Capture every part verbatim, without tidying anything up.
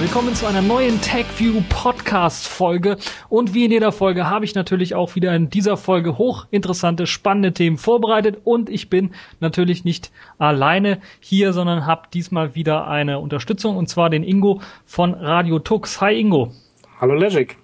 willkommen zu einer neuen TechView Podcast Folge und wie in jeder Folge habe ich natürlich auch wieder in dieser Folge hochinteressante, spannende Themen vorbereitet und ich bin natürlich nicht alleine hier, sondern habe diesmal wieder eine Unterstützung und zwar den Ingo von Radio Tux. Hi Ingo. Hallo Legic.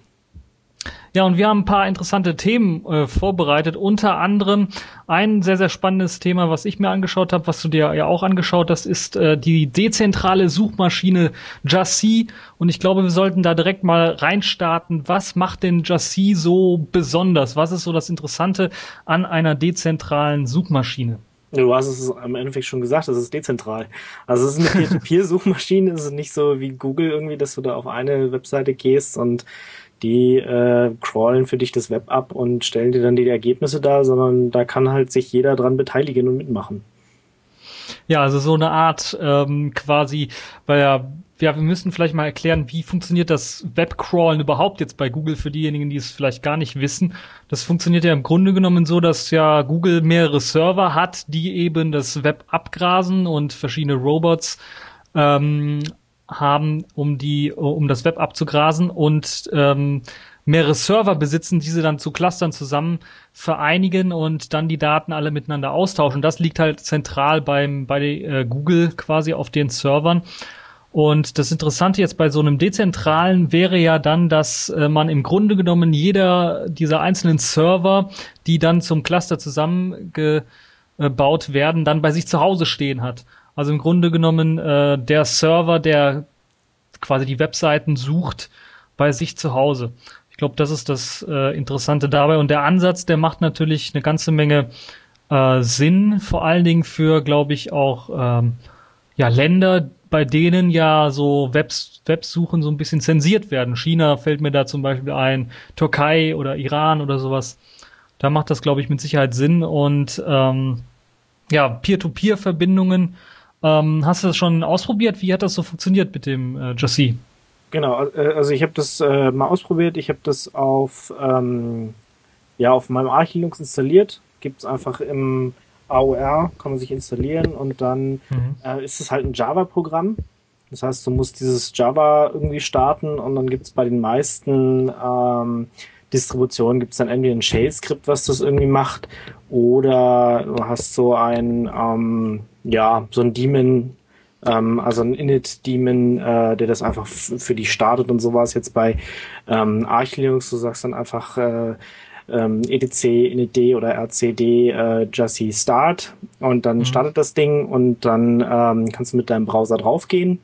Ja, und wir haben ein paar interessante Themen äh, vorbereitet, unter anderem ein sehr, sehr spannendes Thema, was ich mir angeschaut habe, was du dir ja auch angeschaut hast, ist äh, die dezentrale Suchmaschine Jasee. Und ich glaube, wir sollten da direkt mal reinstarten. Was macht denn Jasee so besonders? Was ist so das Interessante an einer dezentralen Suchmaschine? Du hast es im Endeffekt schon gesagt, es ist dezentral. Also es ist eine Peer-to-Peer-Suchmaschine, es ist nicht so wie Google irgendwie, dass du da auf eine Webseite gehst und die äh, crawlen für dich das Web ab und stellen dir dann die Ergebnisse dar, sondern da kann halt sich jeder dran beteiligen und mitmachen. Ja, also so eine Art ähm, quasi, weil ja, ja, wir müssen vielleicht mal erklären, wie funktioniert das Webcrawlen überhaupt jetzt bei Google für diejenigen, die es vielleicht gar nicht wissen. Das funktioniert ja im Grunde genommen so, dass ja Google mehrere Server hat, die eben das Web abgrasen und verschiedene Robots ähm, haben, um die, um das Web abzugrasen und ähm, mehrere Server besitzen, diese dann zu Clustern zusammen vereinigen und dann die Daten alle miteinander austauschen. Das liegt halt zentral beim bei äh, Google quasi auf den Servern. Und das Interessante jetzt bei so einem dezentralen wäre ja dann, dass äh, man im Grunde genommen jeder dieser einzelnen Server, die dann zum Cluster zusammengebaut werden, dann bei sich zu Hause stehen hat. Also im Grunde genommen äh, der Server, der quasi die Webseiten sucht, bei sich zu Hause. Ich glaube, das ist das äh, Interessante dabei. Und der Ansatz, der macht natürlich eine ganze Menge äh, Sinn, vor allen Dingen für, glaube ich, auch ähm, ja Länder, bei denen ja so Webs, Websuchen so ein bisschen zensiert werden. China fällt mir da zum Beispiel ein, Türkei oder Iran oder sowas. Da macht das, glaube ich, mit Sicherheit Sinn. Und ähm, ja, Peer-to-Peer-Verbindungen. Ähm, hast du das schon ausprobiert? Wie hat das so funktioniert mit dem äh, Jasee? Genau, also ich habe das äh, mal ausprobiert. Ich habe das auf ähm, ja auf meinem Arch Linux installiert. Gibt's einfach im A O R, kann man sich installieren und dann mhm. äh, ist es halt ein Java-Programm. Das heißt, du musst dieses Java irgendwie starten und dann gibt's bei den meisten ähm, Distributionen gibt's dann entweder ein Shell-Skript, was das irgendwie macht, oder du hast so ein ähm, ja, so ein Daemon, ähm, also ein Init-Daemon, äh, der das einfach f- für dich startet und sowas. Jetzt bei ähm, Arch Linux, du sagst dann einfach äh, ähm, etc, initd oder rcd äh, Jasee start und dann mhm. startet das Ding und dann ähm, kannst du mit deinem Browser draufgehen.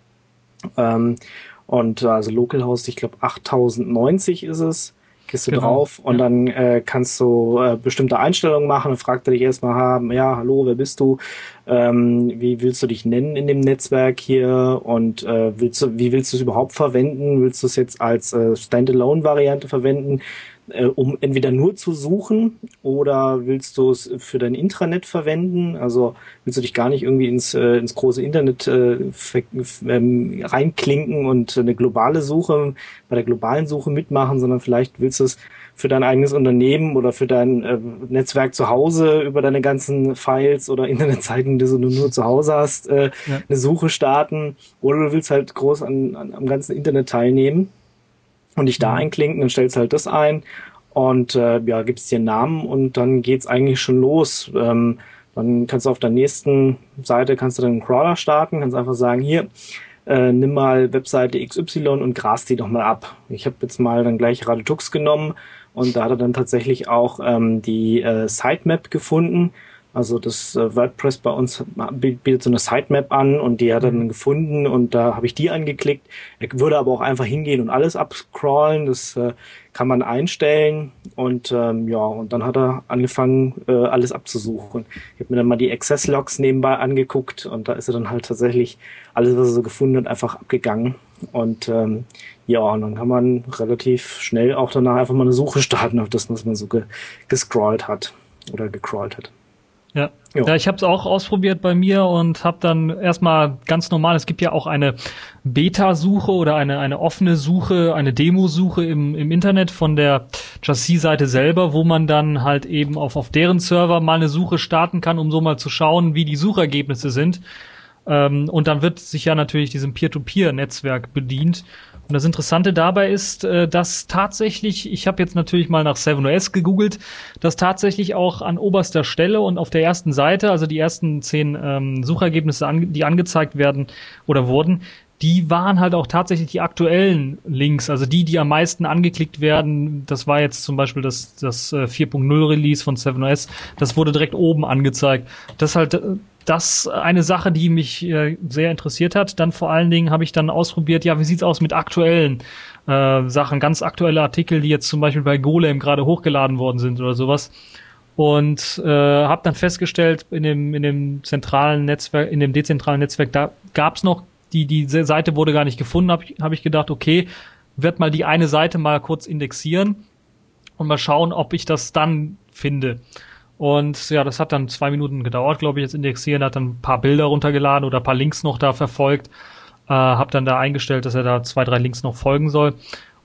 Ähm, und also Localhost, ich glaube achttausendneunzig ist es. Gehst du genau. drauf und ja. dann äh, kannst du äh, bestimmte Einstellungen machen und fragt er dich erstmal haben, ja, hallo, wer bist du? Ähm, wie willst du dich nennen in dem Netzwerk hier? Und äh, willst du, wie willst du es überhaupt verwenden? Willst du es jetzt als äh, Standalone-Variante verwenden, äh, um entweder nur zu suchen oder willst du es für dein Intranet verwenden? Also willst du dich gar nicht irgendwie ins, äh, ins große Internet äh, ver- ähm, reinklinken und eine globale Suche, bei der globalen Suche mitmachen, sondern vielleicht willst du es für dein eigenes Unternehmen oder für dein äh, Netzwerk zu Hause über deine ganzen Files oder Internetseiten, die du nur zu Hause hast, äh, ja. eine Suche starten, oder du willst halt groß an, an, am ganzen Internet teilnehmen und dich da mhm. einklinken, dann stellst du halt das ein und äh, ja, gibst dir einen Namen und dann geht's eigentlich schon los. Ähm, dann kannst du auf der nächsten Seite kannst du dann einen Crawler starten, kannst einfach sagen, hier, äh, nimm mal Webseite X Y und gras die doch mal ab. Ich habe jetzt mal dann gleich Radio Tux genommen und da hat er dann tatsächlich auch ähm, die äh, Sitemap gefunden. Also das äh, WordPress bei uns bietet so eine Sitemap an und die hat er dann gefunden und da habe ich die angeklickt. Er würde aber auch einfach hingehen und alles abscrollen, das äh, kann man einstellen und ähm, ja, und dann hat er angefangen, äh, alles abzusuchen. Ich habe mir dann mal die Access-Logs nebenbei angeguckt und da ist er dann halt tatsächlich alles, was er so gefunden hat, einfach abgegangen. Und ähm, ja, und dann kann man relativ schnell auch danach einfach mal eine Suche starten auf das, was man so ge- gescrollt hat oder gecrawlt hat. Ja. ja, ich habe es auch ausprobiert bei mir und habe dann erstmal ganz normal, es gibt ja auch eine Beta-Suche oder eine eine offene Suche, eine Demo-Suche im im Internet von der Jasee-Seite selber, wo man dann halt eben auf auf deren Server mal eine Suche starten kann, um so mal zu schauen, wie die Suchergebnisse sind. Ähm, und dann wird sich ja natürlich diesem Peer-to-Peer-Netzwerk bedient. Und das Interessante dabei ist, äh, dass tatsächlich, ich habe jetzt natürlich mal nach seven O S gegoogelt, dass tatsächlich auch an oberster Stelle und auf der ersten Seite, also die ersten zehn ähm, Suchergebnisse, an, die angezeigt werden oder wurden, die waren halt auch tatsächlich die aktuellen Links, also die, die am meisten angeklickt werden. Das war jetzt zum Beispiel das, das vier Punkt null Release von seven O S. Das wurde direkt oben angezeigt. Das ist halt das eine Sache, die mich äh, sehr interessiert hat. Dann vor allen Dingen habe ich dann ausprobiert, ja, wie sieht's aus mit aktuellen äh, Sachen, ganz aktuelle Artikel, die jetzt zum Beispiel bei Golem gerade hochgeladen worden sind oder sowas. Und äh, habe dann festgestellt, in dem in dem zentralen Netzwerk, in dem dezentralen Netzwerk, da gab's noch Die, die Seite wurde gar nicht gefunden, habe ich, hab ich gedacht, okay, werd mal die eine Seite mal kurz indexieren und mal schauen, ob ich das dann finde. Und ja, das hat dann zwei Minuten gedauert, glaube ich, das Indexieren, hat dann ein paar Bilder runtergeladen oder ein paar Links noch da verfolgt, äh, habe dann da eingestellt, dass er da zwei, drei Links noch folgen soll.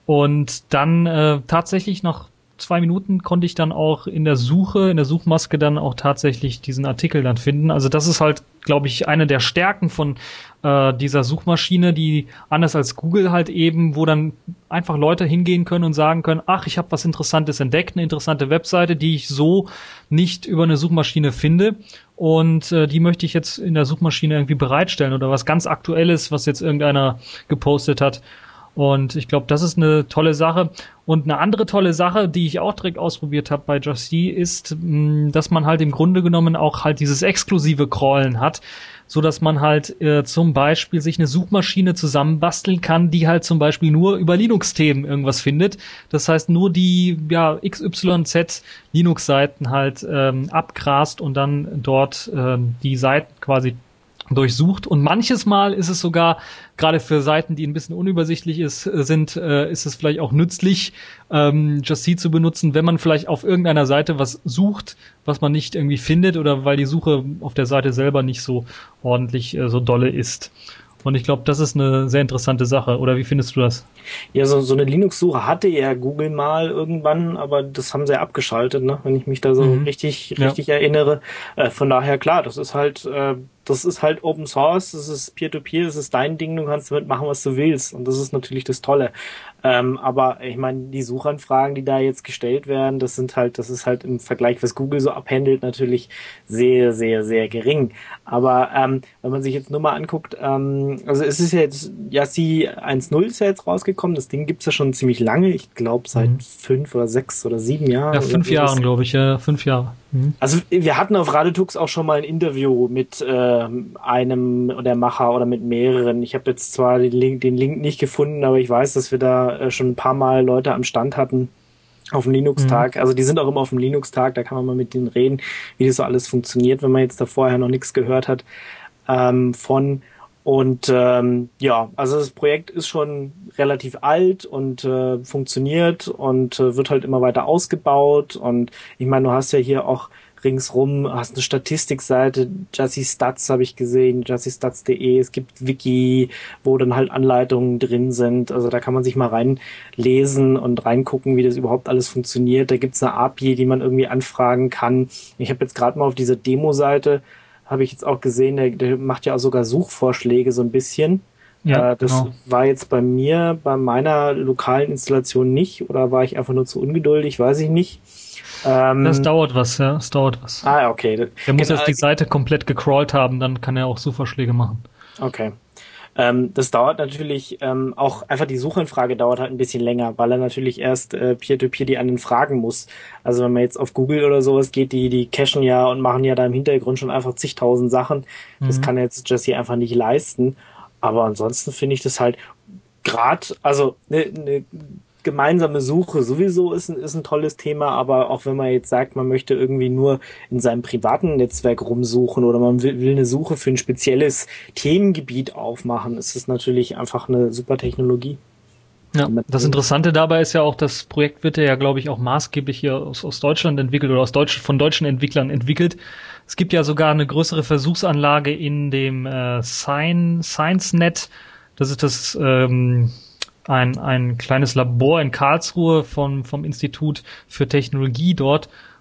Und dann äh, tatsächlich nach zwei Minuten konnte ich dann auch in der Suche, in der Suchmaske dann auch tatsächlich diesen Artikel dann finden. Also das ist halt, glaube ich, eine der Stärken von äh, dieser Suchmaschine, die anders als Google halt eben, wo dann einfach Leute hingehen können und sagen können, ach, ich habe was Interessantes entdeckt, eine interessante Webseite, die ich so nicht über eine Suchmaschine finde und äh, die möchte ich jetzt in der Suchmaschine irgendwie bereitstellen oder was ganz Aktuelles, was jetzt irgendeiner gepostet hat. Und ich glaube, das ist eine tolle Sache. Und eine andere tolle Sache, die ich auch direkt ausprobiert habe bei Just See, ist, mh, dass man halt im Grunde genommen auch halt dieses exklusive Crawlen hat, so dass man halt äh, zum Beispiel sich eine Suchmaschine zusammenbasteln kann, die halt zum Beispiel nur über Linux-Themen irgendwas findet. Das heißt, nur die ja X Y Z Linux-Seiten halt ähm, abgrast und dann dort ähm, die Seiten quasi durchsucht. Und manches Mal ist es sogar, gerade für Seiten, die ein bisschen unübersichtlich ist, sind, äh, ist es vielleicht auch nützlich, ähm, Just See zu benutzen, wenn man vielleicht auf irgendeiner Seite was sucht, was man nicht irgendwie findet oder weil die Suche auf der Seite selber nicht so ordentlich äh, so dolle ist. Und ich glaube, das ist eine sehr interessante Sache. Oder wie findest du das? Ja, so, so eine Linux-Suche hatte ja Google mal irgendwann, aber das haben sie ja abgeschaltet, ne? Wenn ich mich da so mhm. richtig, richtig ja. erinnere. Äh, von daher, klar, das ist halt, äh, das ist halt Open Source, das ist Peer-to-Peer, das ist dein Ding, du kannst damit machen, was du willst. Und das ist natürlich das Tolle. Ähm, aber ich meine, die Suchanfragen, die da jetzt gestellt werden, das sind halt, das ist halt im Vergleich, was Google so abhandelt, natürlich sehr, sehr, sehr gering. Aber ähm, wenn man sich jetzt nur mal anguckt, ähm, also es ist ja jetzt, Just See eins Punkt null ist ja jetzt rausgekommen, das Ding gibt's ja schon ziemlich lange, ich glaube seit mhm. fünf oder sechs oder sieben Jahren. Ja, fünf Jahren, glaube ich, ja, fünf Jahre. Mhm. Also wir hatten auf Radetux auch schon mal ein Interview mit äh, einem der Macher oder mit mehreren. Ich habe jetzt zwar den Link, den Link nicht gefunden, aber ich weiß, dass wir da äh, schon ein paar Mal Leute am Stand hatten auf dem Linux-Tag. Mhm. Also die sind auch immer auf dem Linux-Tag, da kann man mal mit denen reden, wie das so alles funktioniert, wenn man jetzt da vorher noch nichts gehört hat ähm, von. Und ähm, ja, also das Projekt ist schon relativ alt und äh, funktioniert und äh, wird halt immer weiter ausgebaut. Und ich meine, du hast ja hier auch ringsrum, hast eine Statistikseite, Just See Stats habe ich gesehen, just see stats punkt de, es gibt Wiki, wo dann halt Anleitungen drin sind. Also da kann man sich mal reinlesen und reingucken, wie das überhaupt alles funktioniert. Da gibt's eine A P I, die man irgendwie anfragen kann. Ich habe jetzt gerade mal auf dieser Demo-Seite habe ich jetzt auch gesehen, der, der macht ja auch sogar Suchvorschläge so ein bisschen. Ja, äh, das genau. war jetzt bei mir, bei meiner lokalen Installation nicht, oder war ich einfach nur zu ungeduldig, weiß ich nicht. Ähm, das dauert was, ja, es dauert was. Ah, okay. Der muss erst die Seite komplett gecrawlt haben, dann kann er auch Suchvorschläge machen. Okay. Ähm, das dauert natürlich, ähm, auch einfach die Suchanfrage dauert halt ein bisschen länger, weil er natürlich erst äh, Peer-to-Peer die anderen fragen muss. Also wenn man jetzt auf Google oder sowas geht, die die cachen ja und machen ja da im Hintergrund schon einfach zigtausend Sachen. Das mhm. kann jetzt Just See einfach nicht leisten. Aber ansonsten finde ich das halt grad, also eine ne gemeinsame Suche sowieso ist ein, ist ein tolles Thema, aber auch wenn man jetzt sagt, man möchte irgendwie nur in seinem privaten Netzwerk rumsuchen oder man will, will eine Suche für ein spezielles Themengebiet aufmachen, ist es natürlich einfach eine super Technologie. Ja, das Interessante dabei ist ja auch, das Projekt wird ja, glaube ich, auch maßgeblich hier aus, aus Deutschland entwickelt oder aus Deutsch, von deutschen Entwicklern entwickelt. Es gibt ja sogar eine größere Versuchsanlage in dem äh, ScienceNet. Das ist das ähm, ein ein kleines Labor in Karlsruhe vom vom Institut für Technologie dort.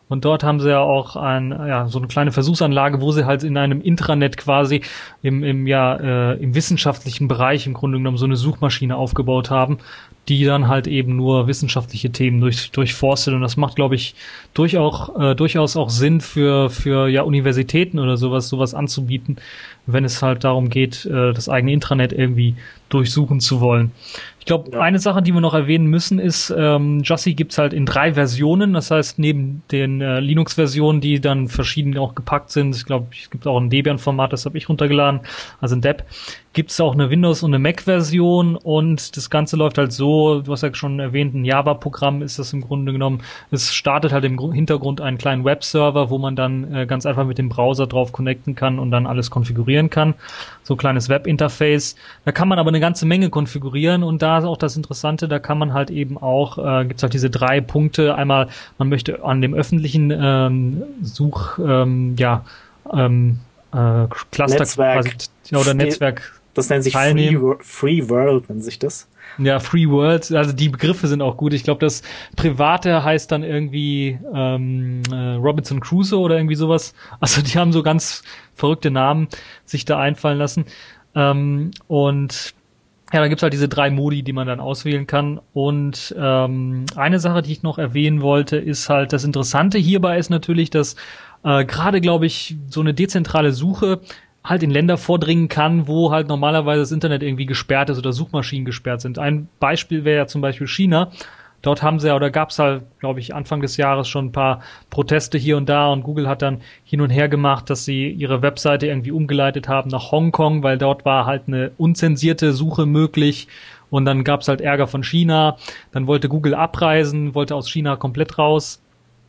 Und dort haben sie ja auch ein, ja, so eine kleine Versuchsanlage, wo sie halt in einem Intranet quasi im, im, ja, äh, im wissenschaftlichen Bereich im Grunde genommen so eine Suchmaschine aufgebaut haben, die dann halt eben nur wissenschaftliche Themen durch, durchforstet. Und das macht, glaube ich, durchaus, äh, durchaus auch Sinn für, für, ja, Universitäten oder sowas, sowas anzubieten, wenn es halt darum geht, äh, das eigene Intranet irgendwie durchsuchen zu wollen. Ich glaube, ja. Eine Sache, die wir noch erwähnen müssen, ist, ähm, Jussie gibt's halt in drei Versionen. Das heißt, neben den äh, Linux-Versionen, die dann verschieden auch gepackt sind, ich glaube, es gibt auch ein Debian-Format, das habe ich runtergeladen, also ein Deb, gibt's auch eine Windows- und eine Mac-Version und das Ganze läuft halt so, du hast ja schon erwähnt, ein Java-Programm ist das im Grunde genommen. Es startet halt im Hintergrund einen kleinen Webserver, wo man dann äh, ganz einfach mit dem Browser drauf connecten kann und dann alles konfigurieren kann. So ein kleines Web-Interface. Da kann man aber eine ganze Menge konfigurieren und da ist auch das Interessante, da kann man halt eben auch, äh, gibt's halt diese drei Punkte. Einmal, man möchte an dem öffentlichen ähm, Such, ähm, ja, ähm, äh, Cluster Netzwerk. quasi, ja, oder Netzwerk. Das nennt sich Free, Free World, nennt sich das. Ja, Free World, also die Begriffe sind auch gut. Ich glaube, das Private heißt dann irgendwie ähm, äh, Robinson Crusoe oder irgendwie sowas. Also die haben so ganz verrückte Namen sich da einfallen lassen. Ähm, und ja, da gibt's halt diese drei Modi, die man dann auswählen kann. Und ähm, eine Sache, die ich noch erwähnen wollte, ist halt, das Interessante hierbei ist natürlich, dass äh, gerade, glaube ich, so eine dezentrale Suche halt in Länder vordringen kann, wo halt normalerweise das Internet irgendwie gesperrt ist oder Suchmaschinen gesperrt sind. Ein Beispiel wäre ja zum Beispiel China. Dort haben sie ja, oder gab es halt, glaube ich, Anfang des Jahres schon ein paar Proteste hier und da und Google hat dann hin und her gemacht, dass sie ihre Webseite irgendwie umgeleitet haben nach Hongkong, weil dort war halt eine unzensierte Suche möglich und dann gab es halt Ärger von China. Dann wollte Google abreisen, wollte aus China komplett raus.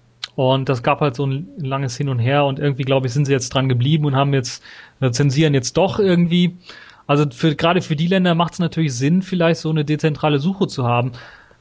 Und das gab halt so ein langes Hin und Her und irgendwie, glaube ich, sind sie jetzt dran geblieben und haben jetzt, äh, zensieren jetzt doch irgendwie. Also für, gerade für die Länder macht es natürlich Sinn, vielleicht so eine dezentrale Suche zu haben.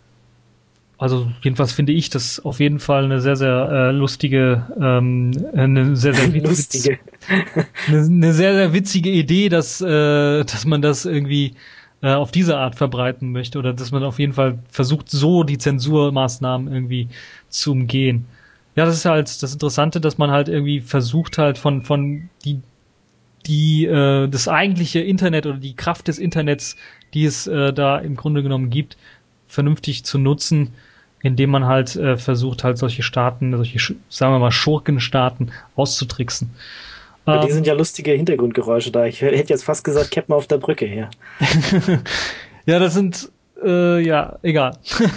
Also jedenfalls finde ich das auf jeden Fall eine sehr, sehr äh, lustige, ähm, eine sehr, sehr lustige. eine, eine sehr, sehr witzige Idee, dass, äh, dass man das irgendwie äh, auf diese Art verbreiten möchte oder dass man auf jeden Fall versucht, so die Zensurmaßnahmen irgendwie zu umgehen. Ja, das ist halt das Interessante, dass man halt irgendwie versucht halt von von die die äh, das eigentliche Internet oder die Kraft des Internets, die es äh, da im Grunde genommen gibt, vernünftig zu nutzen, indem man halt äh, versucht halt solche Staaten, solche sagen wir mal Schurkenstaaten auszutricksen. Ja, die sind ja lustige Hintergrundgeräusche da. Ich hätte jetzt fast gesagt, Captain auf der Brücke hier. Ja, das sind äh, ja egal.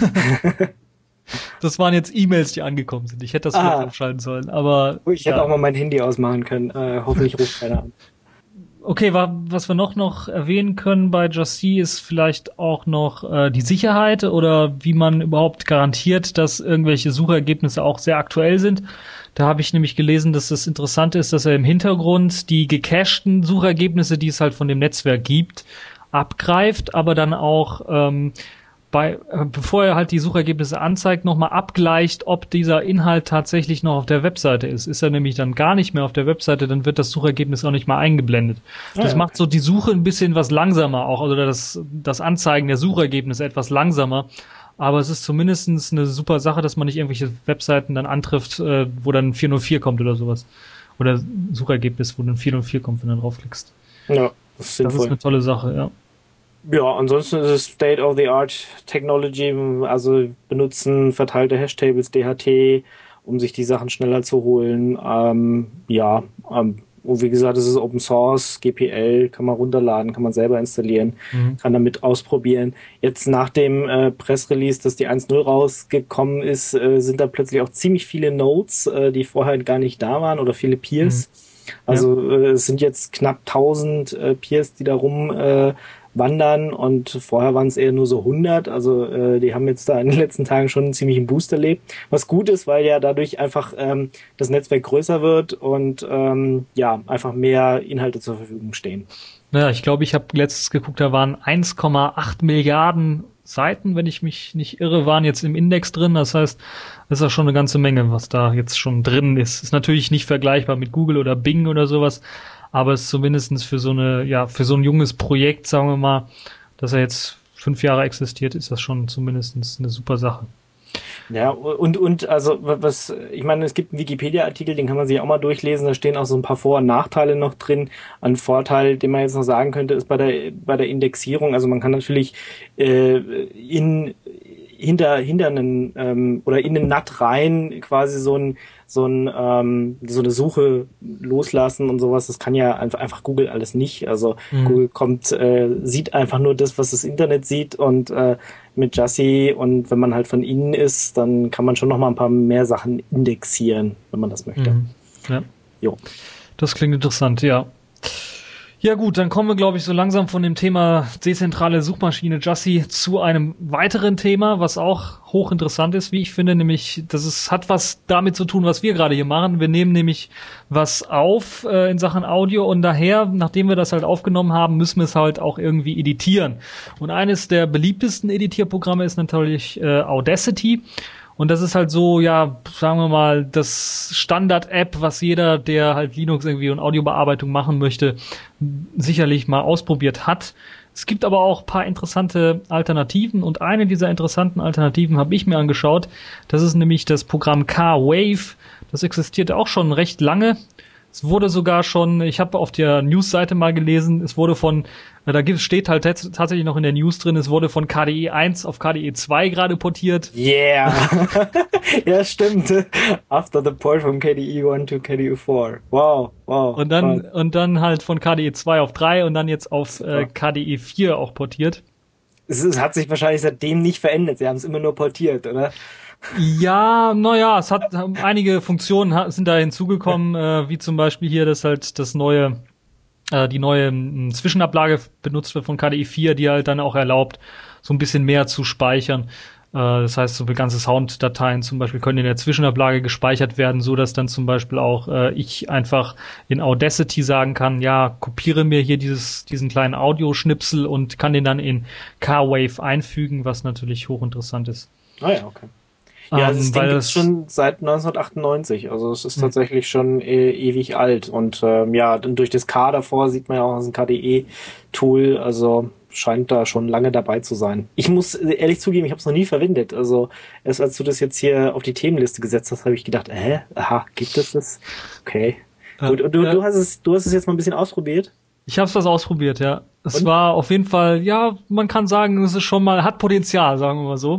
Das waren jetzt E-Mails, die angekommen sind. Ich hätte das ah. aufschalten sollen, aber ich hätte ja. auch mal mein Handy ausmachen können. Äh, hoffentlich ruft keiner an. Okay, was wir noch noch erwähnen können bei Jussie ist vielleicht auch noch äh, die Sicherheit oder wie man überhaupt garantiert, dass irgendwelche Suchergebnisse auch sehr aktuell sind. Da habe ich nämlich gelesen, dass das Interessante ist, dass er im Hintergrund die gecachten Suchergebnisse, die es halt von dem Netzwerk gibt, abgreift, aber dann auch ähm, bei, bevor er halt die Suchergebnisse anzeigt, nochmal abgleicht, ob dieser Inhalt tatsächlich noch auf der Webseite ist. Ist er nämlich dann gar nicht mehr auf der Webseite, dann wird das Suchergebnis auch nicht mal eingeblendet. Ah, das ja, macht okay. so die Suche ein bisschen was langsamer auch, oder das, das Anzeigen der Suchergebnisse etwas langsamer. Aber es ist zumindestens eine super Sache, dass man nicht irgendwelche Webseiten dann antrifft, äh, wo dann vier null vier kommt oder sowas. Oder Suchergebnis, wo dann vier null vier kommt, wenn du draufklickst. Ja, das ist sinnvoll. Das ist eine tolle Sache, ja. Ja, ansonsten ist es State-of-the-Art Technology, also benutzen verteilte Hashtables, D H T, um sich die Sachen schneller zu holen. Ähm, ja, ähm, und wie gesagt, es ist Open Source, G P L, kann man runterladen, kann man selber installieren, mhm. kann damit ausprobieren. Jetzt nach dem äh, Pressrelease, dass die eins Punkt null rausgekommen ist, äh, sind da plötzlich auch ziemlich viele Nodes, äh, die vorher gar nicht da waren oder viele Peers. Mhm. Also ja. äh, es sind jetzt knapp tausend äh, Peers, die da rum äh, wandern und vorher waren es eher nur so hundert, also äh, die haben jetzt da in den letzten Tagen schon einen ziemlichen Boost erlebt, was gut ist, weil ja dadurch einfach ähm, das Netzwerk größer wird und ähm, ja, einfach mehr Inhalte zur Verfügung stehen. Ja, ich glaube, ich habe letztens geguckt, da waren eins Komma acht Milliarden Seiten, wenn ich mich nicht irre, waren jetzt im Index drin, das heißt, das ist ja schon eine ganze Menge, was da jetzt schon drin ist. Ist natürlich nicht vergleichbar mit Google oder Bing oder sowas, aber es ist zumindest für so eine, ja, für so ein junges Projekt, sagen wir mal, dass er jetzt fünf Jahre existiert, ist das schon zumindest eine super Sache. Ja, und, und, also, was, ich meine, es gibt einen Wikipedia-Artikel, den kann man sich auch mal durchlesen, da stehen auch so ein paar Vor- und Nachteile noch drin. Ein Vorteil, den man jetzt noch sagen könnte, ist bei der, bei der Indexierung, also man kann natürlich, äh, in, hinter, hinter einen, ähm, oder in den N A T rein quasi so ein, so ein, ähm, so eine Suche loslassen und sowas. Das kann ja einfach, einfach Google alles nicht. Also Mhm. Google kommt, äh, sieht einfach nur das, was das Internet sieht und, äh, mit Jassi, und wenn man halt von innen ist, dann kann man schon noch mal ein paar mehr Sachen indexieren, wenn man das möchte. Mhm. Ja. Jo. Das klingt interessant, ja. Ja gut, dann kommen wir, glaube ich, so langsam von dem Thema dezentrale Suchmaschine Jassi zu einem weiteren Thema, was auch hochinteressant ist, wie ich finde, nämlich, das ist, hat was damit zu tun, was wir gerade hier machen. Wir nehmen nämlich was auf äh, in Sachen Audio und daher, nachdem wir das halt aufgenommen haben, müssen wir es halt auch irgendwie editieren. Und eines der beliebtesten Editierprogramme ist natürlich äh, Audacity. Und das ist halt so, ja, sagen wir mal, das Standard-App, was jeder, der halt Linux irgendwie und Audiobearbeitung machen möchte, sicherlich mal ausprobiert hat. Es gibt aber auch ein paar interessante Alternativen und eine dieser interessanten Alternativen habe ich mir angeschaut. Das ist nämlich das Programm K-Wave. Das existierte auch schon recht lange. Es wurde sogar schon, ich habe auf der News-Seite mal gelesen, es wurde von, da steht halt tatsächlich noch in der News drin, es wurde von K D E eins auf K D E zwei gerade portiert. Yeah! Ja, stimmt. After the port from K D E one to K D E four. Wow, wow. Und dann, wow. und dann halt von K D E zwei auf drei und dann jetzt auf äh, K D E vier auch portiert. Es, es hat sich wahrscheinlich seitdem nicht verändert, sie haben es immer nur portiert, oder? Ja, naja, es hat einige Funktionen sind da hinzugekommen, äh, wie zum Beispiel hier, dass halt das neue, äh, die neue m, Zwischenablage benutzt wird von K D E vier, die halt dann auch erlaubt, so ein bisschen mehr zu speichern. Äh, das heißt, so ganze Sounddateien zum Beispiel können in der Zwischenablage gespeichert werden, so dass dann zum Beispiel auch äh, ich einfach in Audacity sagen kann, ja, kopiere mir hier dieses, diesen kleinen Audioschnipsel und kann den dann in K-Wave einfügen, was natürlich hochinteressant ist. Ah ja, okay. Ja, ähm, das Ding gibt's schon seit neunzehnhundertachtundneunzig, also es ist tatsächlich schon äh, ewig alt und ähm, ja, dann durch das K davor sieht man ja auch, das ist ein K D E-Tool, also scheint da schon lange dabei zu sein. Ich muss ehrlich zugeben, ich habe es noch nie verwendet, also erst als du das jetzt hier auf die Themenliste gesetzt hast, habe ich gedacht, hä, aha, gibt es das? Okay. Ja, gut, und du, ja. du hast es, du hast es jetzt mal ein bisschen ausprobiert? Ich habe es was ausprobiert, ja. Es und? war auf jeden Fall, ja, man kann sagen, es ist schon mal, hat Potenzial, sagen wir mal so.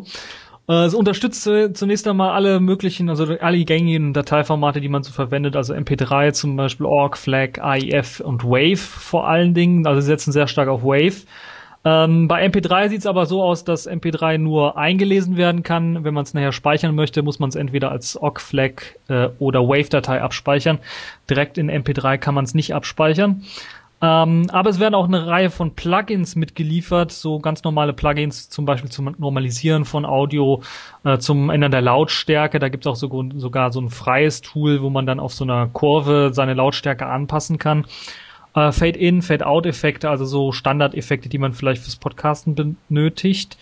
Es unterstützt zunächst einmal alle möglichen, also alle gängigen Dateiformate, die man so verwendet, also M P drei zum Beispiel, O R G, FLAC, A I F und WAV vor allen Dingen, also sie setzen sehr stark auf WAV. Ähm, bei M P drei sieht es aber so aus, dass M P drei nur eingelesen werden kann. Wenn man es nachher speichern möchte, muss man es entweder als O R G, FLAC äh, oder WAV-Datei abspeichern. Direkt in M P drei kann man es nicht abspeichern. Ähm, aber es werden auch eine Reihe von Plugins mitgeliefert, so ganz normale Plugins, zum Beispiel zum Normalisieren von Audio, äh, zum Ändern der Lautstärke. Da gibt es auch so, sogar so ein freies Tool, wo man dann auf so einer Kurve seine Lautstärke anpassen kann. Äh, Fade-In, Fade-Out-Effekte, also so Standardeffekte, die man vielleicht fürs Podcasten benötigt.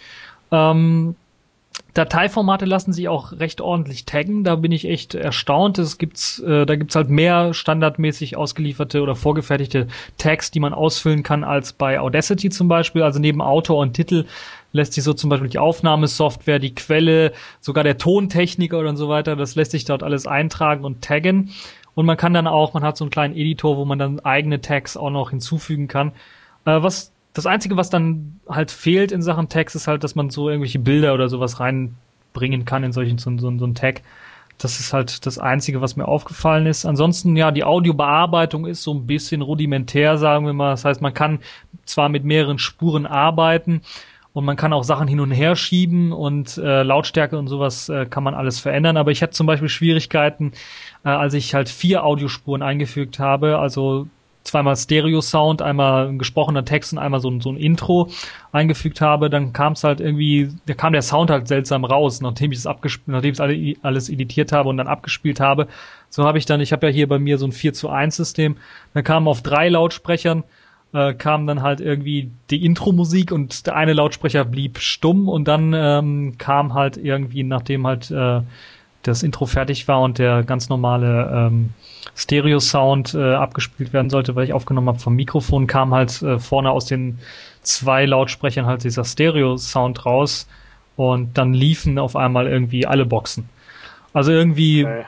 Ähm, Dateiformate lassen sich auch recht ordentlich taggen, da bin ich echt erstaunt. Es gibt's, äh, da gibt's halt mehr standardmäßig ausgelieferte oder vorgefertigte Tags, die man ausfüllen kann, als bei Audacity zum Beispiel. Also neben Autor und Titel lässt sich so zum Beispiel die Aufnahmesoftware, die Quelle, sogar der Tontechniker und so weiter, das lässt sich dort alles eintragen und taggen. Und man kann dann auch, man hat so einen kleinen Editor, wo man dann eigene Tags auch noch hinzufügen kann. Äh, was Das Einzige, was dann halt fehlt in Sachen Tags, ist halt, dass man so irgendwelche Bilder oder sowas reinbringen kann in solchen so, so, so einen Tag. Das ist halt das Einzige, was mir aufgefallen ist. Ansonsten, ja, die Audiobearbeitung ist so ein bisschen rudimentär, sagen wir mal. Das heißt, man kann zwar mit mehreren Spuren arbeiten und man kann auch Sachen hin und her schieben und äh, Lautstärke und sowas äh, kann man alles verändern. Aber ich hatte zum Beispiel Schwierigkeiten, äh, als ich halt vier Audiospuren eingefügt habe, also zweimal Stereo-Sound, einmal ein gesprochener Text und einmal so ein, so ein Intro eingefügt habe, dann kam es halt irgendwie, da kam der Sound halt seltsam raus, nachdem ich es abgespielt, nachdem ich es alle, alles editiert habe und dann abgespielt habe. So habe ich dann, ich habe ja hier bei mir so ein vier zu eins System, da kam auf drei Lautsprechern, äh, kam dann halt irgendwie die Intro-Musik und der eine Lautsprecher blieb stumm und dann ähm, kam halt irgendwie, nachdem halt äh, das Intro fertig war und der ganz normale ähm, Stereo-Sound äh, abgespielt werden sollte, weil ich aufgenommen habe vom Mikrofon, kam halt äh, vorne aus den zwei Lautsprechern halt dieser Stereo-Sound raus Und dann liefen auf einmal irgendwie alle Boxen. Also irgendwie, okay.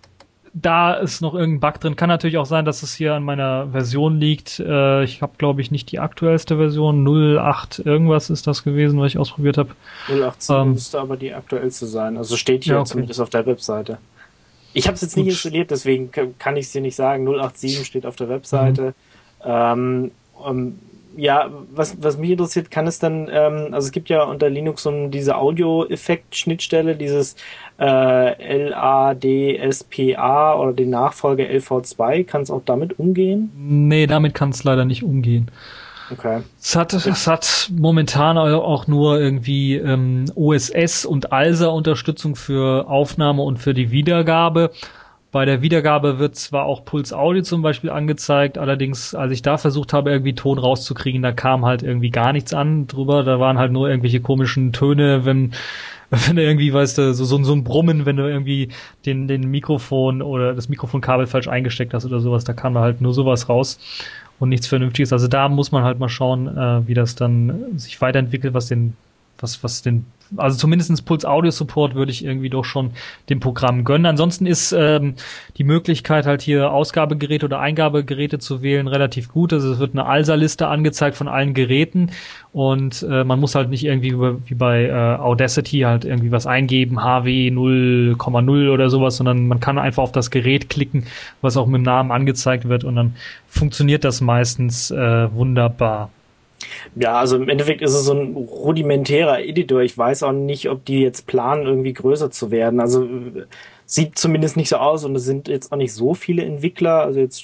Da ist noch irgendein Bug drin. Kann natürlich auch sein, dass es hier an meiner Version liegt. Äh, ich habe, glaube ich, nicht die aktuellste Version. null Punkt acht irgendwas ist das gewesen, was ich ausprobiert habe. null Punkt achtzehn ähm, müsste aber die aktuellste sein. Also steht hier ja, okay. Zumindest auf der Webseite. Ich habe es jetzt nicht Gut. installiert, deswegen kann ich es dir nicht sagen. null Punkt achtzehn steht auf der Webseite. Mhm. Ähm, um, ja, was, was mich interessiert, kann es dann, ähm, also es gibt ja unter Linux so diese Audio-Effekt-Schnittstelle, dieses äh, L A D S P A oder den Nachfolger L V zwei, kann es auch damit umgehen? Nee, damit kann es leider nicht umgehen. Okay. Es hat, es hat momentan auch nur irgendwie ähm, O S S und A L S A-Unterstützung für Aufnahme und für die Wiedergabe. Bei der Wiedergabe wird zwar auch Puls Audio zum Beispiel angezeigt, allerdings, als ich da versucht habe, irgendwie Ton rauszukriegen, da kam halt irgendwie gar nichts an drüber. Da waren halt nur irgendwelche komischen Töne, wenn, wenn du irgendwie, weißt du, so, so, so ein Brummen, wenn du irgendwie den, den Mikrofon oder das Mikrofonkabel falsch eingesteckt hast oder sowas, da kam da halt nur sowas raus und nichts Vernünftiges. Also da muss man halt mal schauen, äh, wie das dann sich weiterentwickelt, was den, was, was den, also zumindestens Puls Audio Support würde ich irgendwie doch schon dem Programm gönnen. Ansonsten ist ähm, die Möglichkeit halt hier Ausgabegeräte oder Eingabegeräte zu wählen relativ gut. Also es wird eine A L S A-Liste angezeigt von allen Geräten und äh, man muss halt nicht irgendwie wie bei äh, Audacity halt irgendwie was eingeben, H W null Komma null oder sowas, sondern man kann einfach auf das Gerät klicken, was auch mit dem Namen angezeigt wird und dann funktioniert das meistens äh, wunderbar. Ja, also im Endeffekt ist es so ein rudimentärer Editor. Ich weiß auch nicht, ob die jetzt planen, irgendwie größer zu werden. Also sieht zumindest nicht so aus und es sind jetzt auch nicht so viele Entwickler. Also jetzt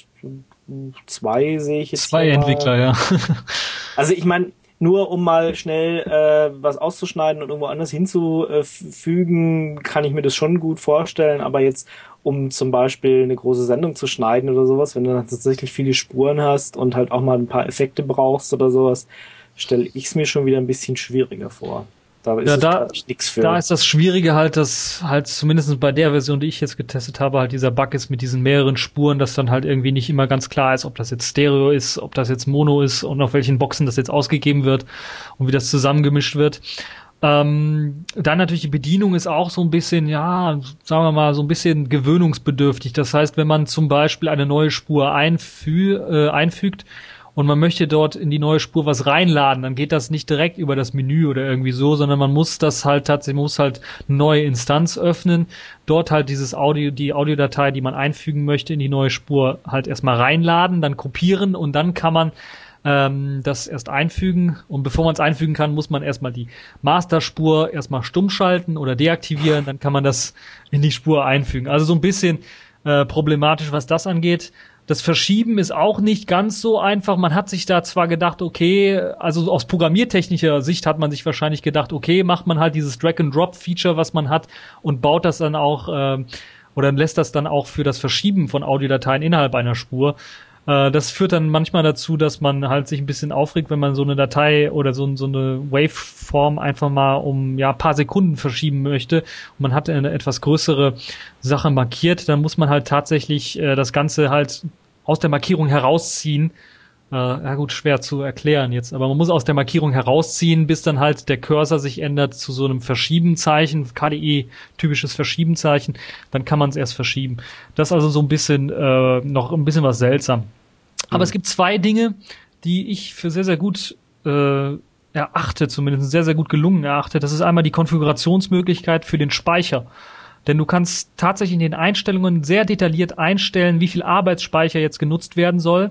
zwei sehe ich jetzt. Zwei Entwickler, ja. Also ich meine, nur um mal schnell äh, was auszuschneiden und irgendwo anders hinzufügen, kann ich mir das schon gut vorstellen. Aber jetzt, um zum Beispiel eine große Sendung zu schneiden oder sowas, wenn du dann tatsächlich viele Spuren hast und halt auch mal ein paar Effekte brauchst oder sowas, stelle ich es mir schon wieder ein bisschen schwieriger vor. Da ist ja, es da, nichts für. Da ist das Schwierige halt, dass halt zumindest bei der Version, die ich jetzt getestet habe, halt dieser Bug ist mit diesen mehreren Spuren, dass dann halt irgendwie nicht immer ganz klar ist, ob das jetzt Stereo ist, ob das jetzt Mono ist und auf welchen Boxen das jetzt ausgegeben wird und wie das zusammengemischt wird. Ähm, dann natürlich die Bedienung ist auch so ein bisschen, ja, sagen wir mal, so ein bisschen gewöhnungsbedürftig. Das heißt, wenn man zum Beispiel eine neue Spur einfü- äh, einfügt und man möchte dort in die neue Spur was reinladen, dann geht das nicht direkt über das Menü oder irgendwie so, sondern man muss das halt tatsächlich, muss halt eine neue Instanz öffnen, dort halt dieses Audio, die Audiodatei, die man einfügen möchte, in die neue Spur halt erstmal reinladen, dann kopieren und dann kann man ähm, das erst einfügen. Und bevor man es einfügen kann, muss man erstmal die Masterspur erstmal stumm schalten oder deaktivieren, dann kann man das in die Spur einfügen. Also so ein bisschen äh, problematisch, was das angeht. Das Verschieben ist auch nicht ganz so einfach. Man hat sich da zwar gedacht, okay, also aus programmiertechnischer Sicht hat man sich wahrscheinlich gedacht, okay, macht man halt dieses Drag-and-Drop-Feature, was man hat und baut das dann auch äh, oder lässt das dann auch für das Verschieben von Audiodateien innerhalb einer Spur. Äh, das führt dann manchmal dazu, dass man halt sich ein bisschen aufregt, wenn man so eine Datei oder so, so eine Waveform einfach mal um ja paar Sekunden verschieben möchte und man hat eine etwas größere Sache markiert, dann muss man halt tatsächlich äh, das Ganze halt aus der Markierung herausziehen. Äh, ja gut, schwer zu erklären jetzt, aber man muss aus der Markierung herausziehen, bis dann halt der Cursor sich ändert zu so einem Verschiebenzeichen, K D E-typisches Verschiebenzeichen, dann kann man es erst verschieben. Das ist also so ein bisschen, äh, noch ein bisschen was seltsam. Aber mhm. es gibt zwei Dinge, die ich für sehr, sehr gut äh, erachte, zumindest sehr, sehr gut gelungen erachte. Das ist einmal die Konfigurationsmöglichkeit für den Speicher. Denn du kannst tatsächlich in den Einstellungen sehr detailliert einstellen, wie viel Arbeitsspeicher jetzt genutzt werden soll,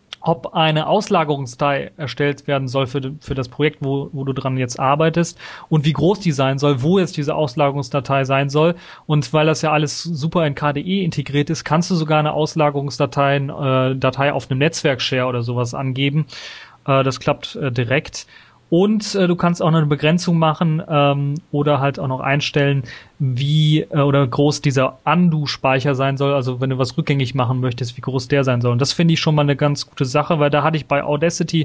ob eine Auslagerungsdatei erstellt werden soll für, für das Projekt, wo, wo du dran jetzt arbeitest und wie groß die sein soll, wo jetzt diese Auslagerungsdatei sein soll. Und weil das ja alles super in K D E integriert ist, kannst du sogar eine Auslagerungsdatei äh, Datei auf einem Netzwerk-Share oder sowas angeben. Äh, das klappt äh, direkt. Und äh, du kannst auch noch eine Begrenzung machen ähm, oder halt auch noch einstellen, wie äh, oder groß dieser Undo-Speicher sein soll. Also wenn du was rückgängig machen möchtest, wie groß der sein soll. Und das finde ich schon mal eine ganz gute Sache, weil da hatte ich bei Audacity ja.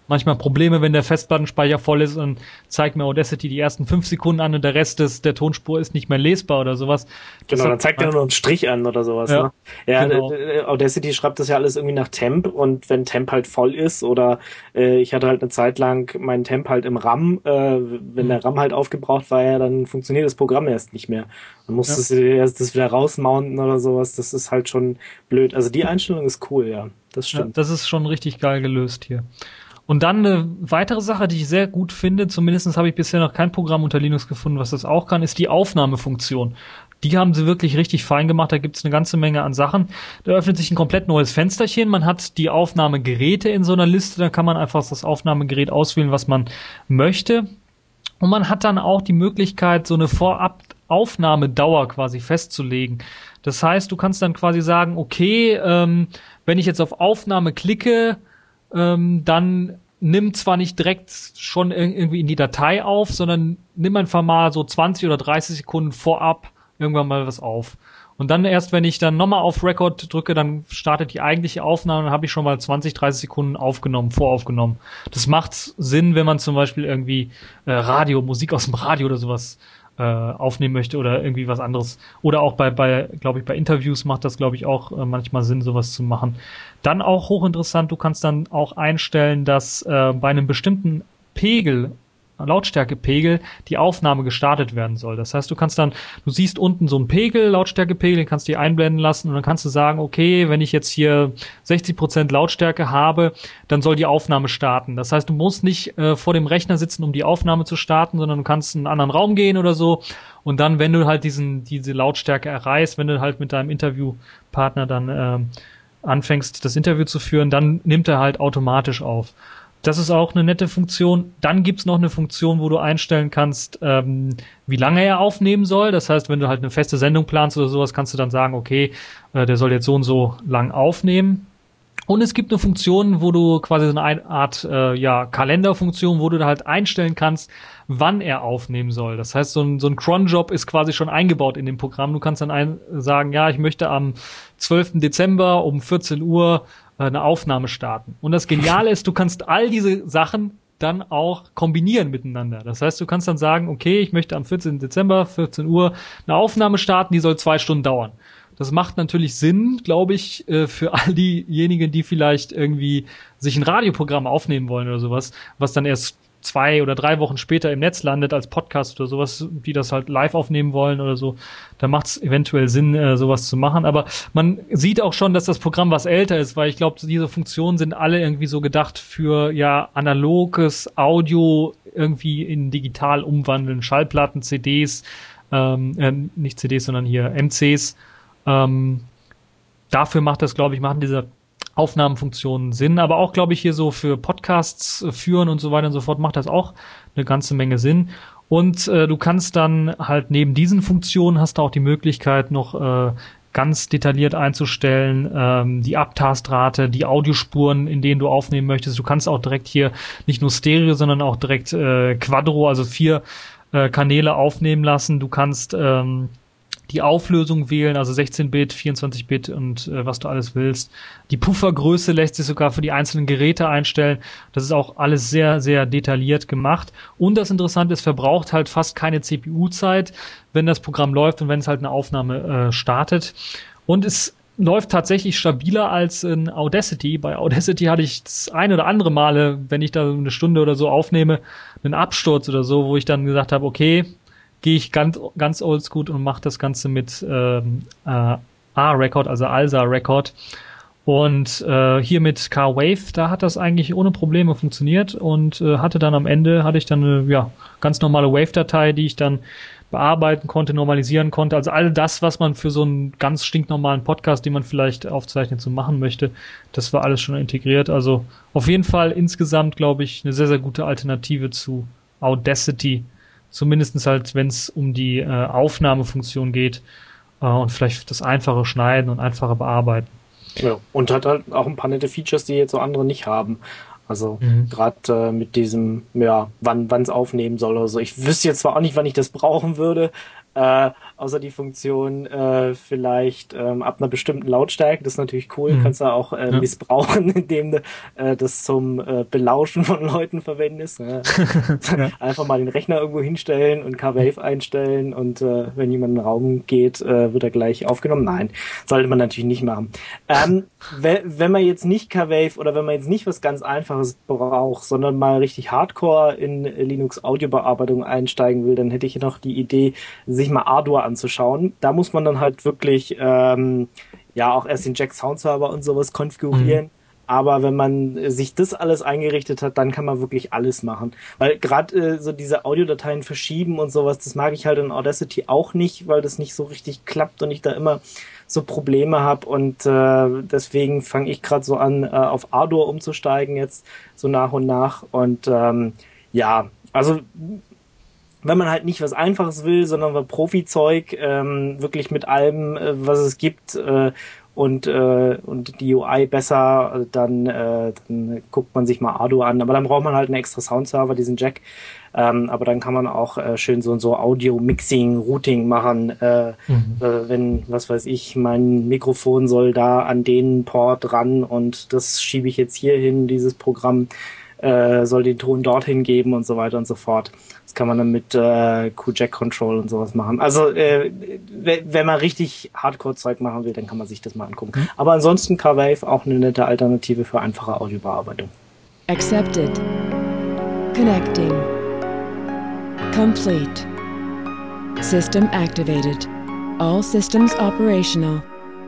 manchmal Probleme, wenn der Festplattenspeicher voll ist und zeigt mir Audacity die ersten fünf Sekunden an und der Rest des, der Tonspur ist nicht mehr lesbar oder sowas. Genau, dann zeigt er nur einen Strich an oder sowas. Ja, ne? Ja, genau. Audacity schreibt das ja alles irgendwie nach Temp und wenn Temp halt voll ist oder äh, ich hatte halt eine Zeit lang meinen Temp halt im RAM, äh, wenn der RAM halt aufgebraucht war, ja, dann funktioniert das Programm erst nicht mehr. Dann musstest ja. du erst das wieder rausmounten oder sowas. Das ist halt schon blöd. Also die Einstellung ist cool, ja. Das stimmt. Ja, das ist schon richtig geil gelöst hier. Und dann eine weitere Sache, die ich sehr gut finde, zumindest habe ich bisher noch kein Programm unter Linux gefunden, was das auch kann, ist die Aufnahmefunktion. Die haben sie wirklich richtig fein gemacht, da gibt es eine ganze Menge an Sachen. Da öffnet sich ein komplett neues Fensterchen, man hat die Aufnahmegeräte in so einer Liste, da kann man einfach das Aufnahmegerät auswählen, was man möchte. Und man hat dann auch die Möglichkeit, so eine Vorab-Aufnahmedauer quasi festzulegen. Das heißt, du kannst dann quasi sagen, okay, ähm, wenn ich jetzt auf Aufnahme klicke, ähm, dann nimm zwar nicht direkt schon irgendwie in die Datei auf, sondern nimm einfach mal so zwanzig oder dreißig Sekunden vorab irgendwann mal was auf. Und dann erst, wenn ich dann nochmal auf Record drücke, dann startet die eigentliche Aufnahme, dann habe ich schon mal zwanzig, dreißig Sekunden aufgenommen, voraufgenommen. Das macht Sinn, wenn man zum Beispiel irgendwie äh, Radio, Musik aus dem Radio oder sowas äh, aufnehmen möchte oder irgendwie was anderes. Oder auch bei, bei glaube ich, bei Interviews macht das, glaube ich, auch äh, manchmal Sinn, sowas zu machen. Dann auch hochinteressant, du kannst dann auch einstellen, dass äh, bei einem bestimmten Pegel, Lautstärkepegel, die Aufnahme gestartet werden soll. Das heißt, du kannst dann, du siehst unten so einen Pegel, Lautstärkepegel, den kannst du dir einblenden lassen und dann kannst du sagen, okay, wenn ich jetzt hier sechzig Prozent Lautstärke habe, dann soll die Aufnahme starten. Das heißt, du musst nicht äh, vor dem Rechner sitzen, um die Aufnahme zu starten, sondern du kannst in einen anderen Raum gehen oder so und dann, wenn du halt diesen diese Lautstärke erreichst, wenn du halt mit deinem Interviewpartner dann äh, anfängst, das Interview zu führen, dann nimmt er halt automatisch auf. Das ist auch eine nette Funktion. Dann gibt's noch eine Funktion, wo du einstellen kannst, ähm, wie lange er aufnehmen soll. Das heißt, wenn du halt eine feste Sendung planst oder sowas, kannst du dann sagen, okay, äh, der soll jetzt so und so lang aufnehmen. Und es gibt eine Funktion, wo du quasi so eine Art äh, ja Kalenderfunktion, wo du da halt einstellen kannst, wann er aufnehmen soll. Das heißt, so ein, so ein Cron-Job ist quasi schon eingebaut in dem Programm. Du kannst dann ein, sagen, ja, ich möchte am zwölften Dezember um vierzehn Uhr äh, eine Aufnahme starten. Und das Geniale ist, du kannst all diese Sachen dann auch kombinieren miteinander. Das heißt, du kannst dann sagen, okay, ich möchte am vierzehnten Dezember, vierzehn Uhr, eine Aufnahme starten, die soll zwei Stunden dauern. Das macht natürlich Sinn, glaube ich, für all diejenigen, die vielleicht irgendwie sich ein Radioprogramm aufnehmen wollen oder sowas, was dann erst zwei oder drei Wochen später im Netz landet als Podcast oder sowas, die das halt live aufnehmen wollen oder so. Da macht es eventuell Sinn, sowas zu machen. Aber man sieht auch schon, dass das Programm was älter ist, weil ich glaube, diese Funktionen sind alle irgendwie so gedacht für ja analoges Audio irgendwie in digital umwandeln, Schallplatten, C Ds, ähm, äh, nicht C Ds, sondern hier M Cs. Ähm, dafür macht das, glaube ich, machen diese Aufnahmenfunktionen Sinn, aber auch, glaube ich, hier so für Podcasts führen und so weiter und so fort macht das auch eine ganze Menge Sinn. Und äh, du kannst dann halt neben diesen Funktionen hast du auch die Möglichkeit noch äh, ganz detailliert einzustellen, ähm, die Abtastrate, die Audiospuren, in denen du aufnehmen möchtest. Du kannst auch direkt hier nicht nur Stereo, sondern auch direkt äh, Quadro, also vier äh, Kanäle aufnehmen lassen. Du kannst ähm, die Auflösung wählen, also sechzehn Bit, vierundzwanzig Bit und äh, was du alles willst. Die Puffergröße lässt sich sogar für die einzelnen Geräte einstellen. Das ist auch alles sehr, sehr detailliert gemacht. Und das Interessante ist, verbraucht halt fast keine C P U-Zeit, wenn das Programm läuft und wenn es halt eine Aufnahme äh, startet. Und es läuft tatsächlich stabiler als in Audacity. Bei Audacity hatte ich das ein oder andere Male, wenn ich da eine Stunde oder so aufnehme, einen Absturz oder so, wo ich dann gesagt habe, okay, gehe ich ganz ganz oldschool und mache das Ganze mit ähm, äh, A-Record, also ALSA-Record. Und äh, hier mit K-Wave, da hat das eigentlich ohne Probleme funktioniert und äh, hatte dann am Ende, hatte ich dann eine ja, ganz normale Wave-Datei, die ich dann bearbeiten konnte, normalisieren konnte. Also all das, was man für so einen ganz stinknormalen Podcast, den man vielleicht aufzeichnet, so machen möchte, das war alles schon integriert. Also auf jeden Fall insgesamt, glaube ich, eine sehr, sehr gute Alternative zu Audacity. Zumindestens halt, wenn es um die äh, Aufnahmefunktion geht äh, und vielleicht das einfache Schneiden und einfache Bearbeiten. Ja, und hat halt auch ein paar nette Features, die jetzt so andere nicht haben. Also mhm. gerade äh, mit diesem, ja, wann wann es aufnehmen soll oder so. Ich wüsste jetzt zwar auch nicht, wann ich das brauchen würde, Äh, außer die Funktion äh, vielleicht ähm, ab einer bestimmten Lautstärke, das ist natürlich cool, mhm. kannst du auch äh, ja. missbrauchen, indem du äh, das zum äh, Belauschen von Leuten verwendest. Ne? Ja. Einfach mal den Rechner irgendwo hinstellen und K-Wave einstellen und äh, wenn jemand in den Raum geht, äh, wird er gleich aufgenommen. Nein, sollte man natürlich nicht machen. Ähm, wenn, wenn man jetzt nicht K-Wave oder wenn man jetzt nicht was ganz Einfaches braucht, sondern mal richtig Hardcore in Linux Audiobearbeitung einsteigen will, dann hätte ich noch die Idee, sich mal Ardour anzuschauen. Da muss man dann halt wirklich ähm, ja auch erst den Jack Sound Server und sowas konfigurieren. Mhm. Aber wenn man sich das alles eingerichtet hat, dann kann man wirklich alles machen. Weil gerade äh, so diese Audiodateien verschieben und sowas, das mag ich halt in Audacity auch nicht, weil das nicht so richtig klappt und ich da immer so Probleme habe. Und äh, deswegen fange ich gerade so an, äh, auf Ardour umzusteigen jetzt so nach und nach. Und ähm, ja, also wenn man halt nicht was Einfaches will, sondern was Profi-Zeug, ähm, wirklich mit allem, äh, was es gibt, äh, und äh, und die U I besser, dann, äh, dann guckt man sich mal Ardour an. Aber dann braucht man halt einen extra Soundserver, diesen Jack. Ähm, aber dann kann man auch äh, schön so und so Audio-Mixing, Routing machen. Äh, mhm. äh, wenn, was weiß ich, mein Mikrofon soll da an den Port ran und das schiebe ich jetzt hier hin, dieses Programm äh, soll den Ton dorthin geben und so weiter und so fort. Das kann man dann mit äh, Q-Jack-Control und sowas machen. Also äh, wenn man richtig Hardcore-Zeug machen will, dann kann man sich das mal angucken. Mhm. Aber ansonsten K-Wave auch eine nette Alternative für einfache Audiobearbeitung. Accepted. Connecting. Complete. System activated. All systems operational.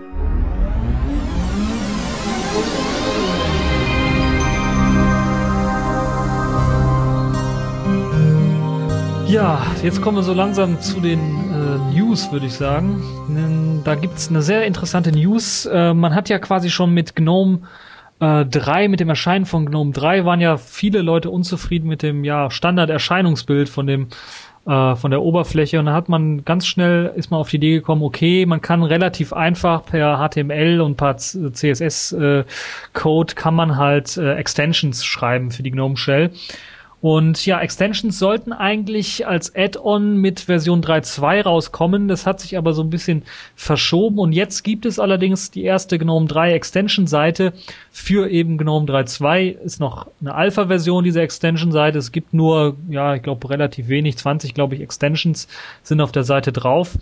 Ja, jetzt kommen wir so langsam zu den äh, News, würde ich sagen. Da gibt's eine sehr interessante News. Äh, man hat ja quasi schon mit GNOME äh, drei, mit dem Erscheinen von GNOME drei, waren ja viele Leute unzufrieden mit dem ja Standard-Erscheinungsbild von dem äh, von der Oberfläche. Und da hat man ganz schnell, ist man auf die Idee gekommen, okay, man kann relativ einfach per H T M L und per C S S-Code äh, kann man halt äh, Extensions schreiben für die GNOME Shell. Und ja, Extensions sollten eigentlich als Add-on mit Version drei Punkt zwei rauskommen. Das hat sich aber so ein bisschen verschoben. Und jetzt gibt es allerdings die erste GNOME drei Extension-Seite für eben GNOME drei Punkt zwei. Ist noch eine Alpha-Version dieser Extension-Seite. Es gibt nur, ja, ich glaube relativ wenig, zwanzig, glaube ich, Extensions sind auf der Seite drauf.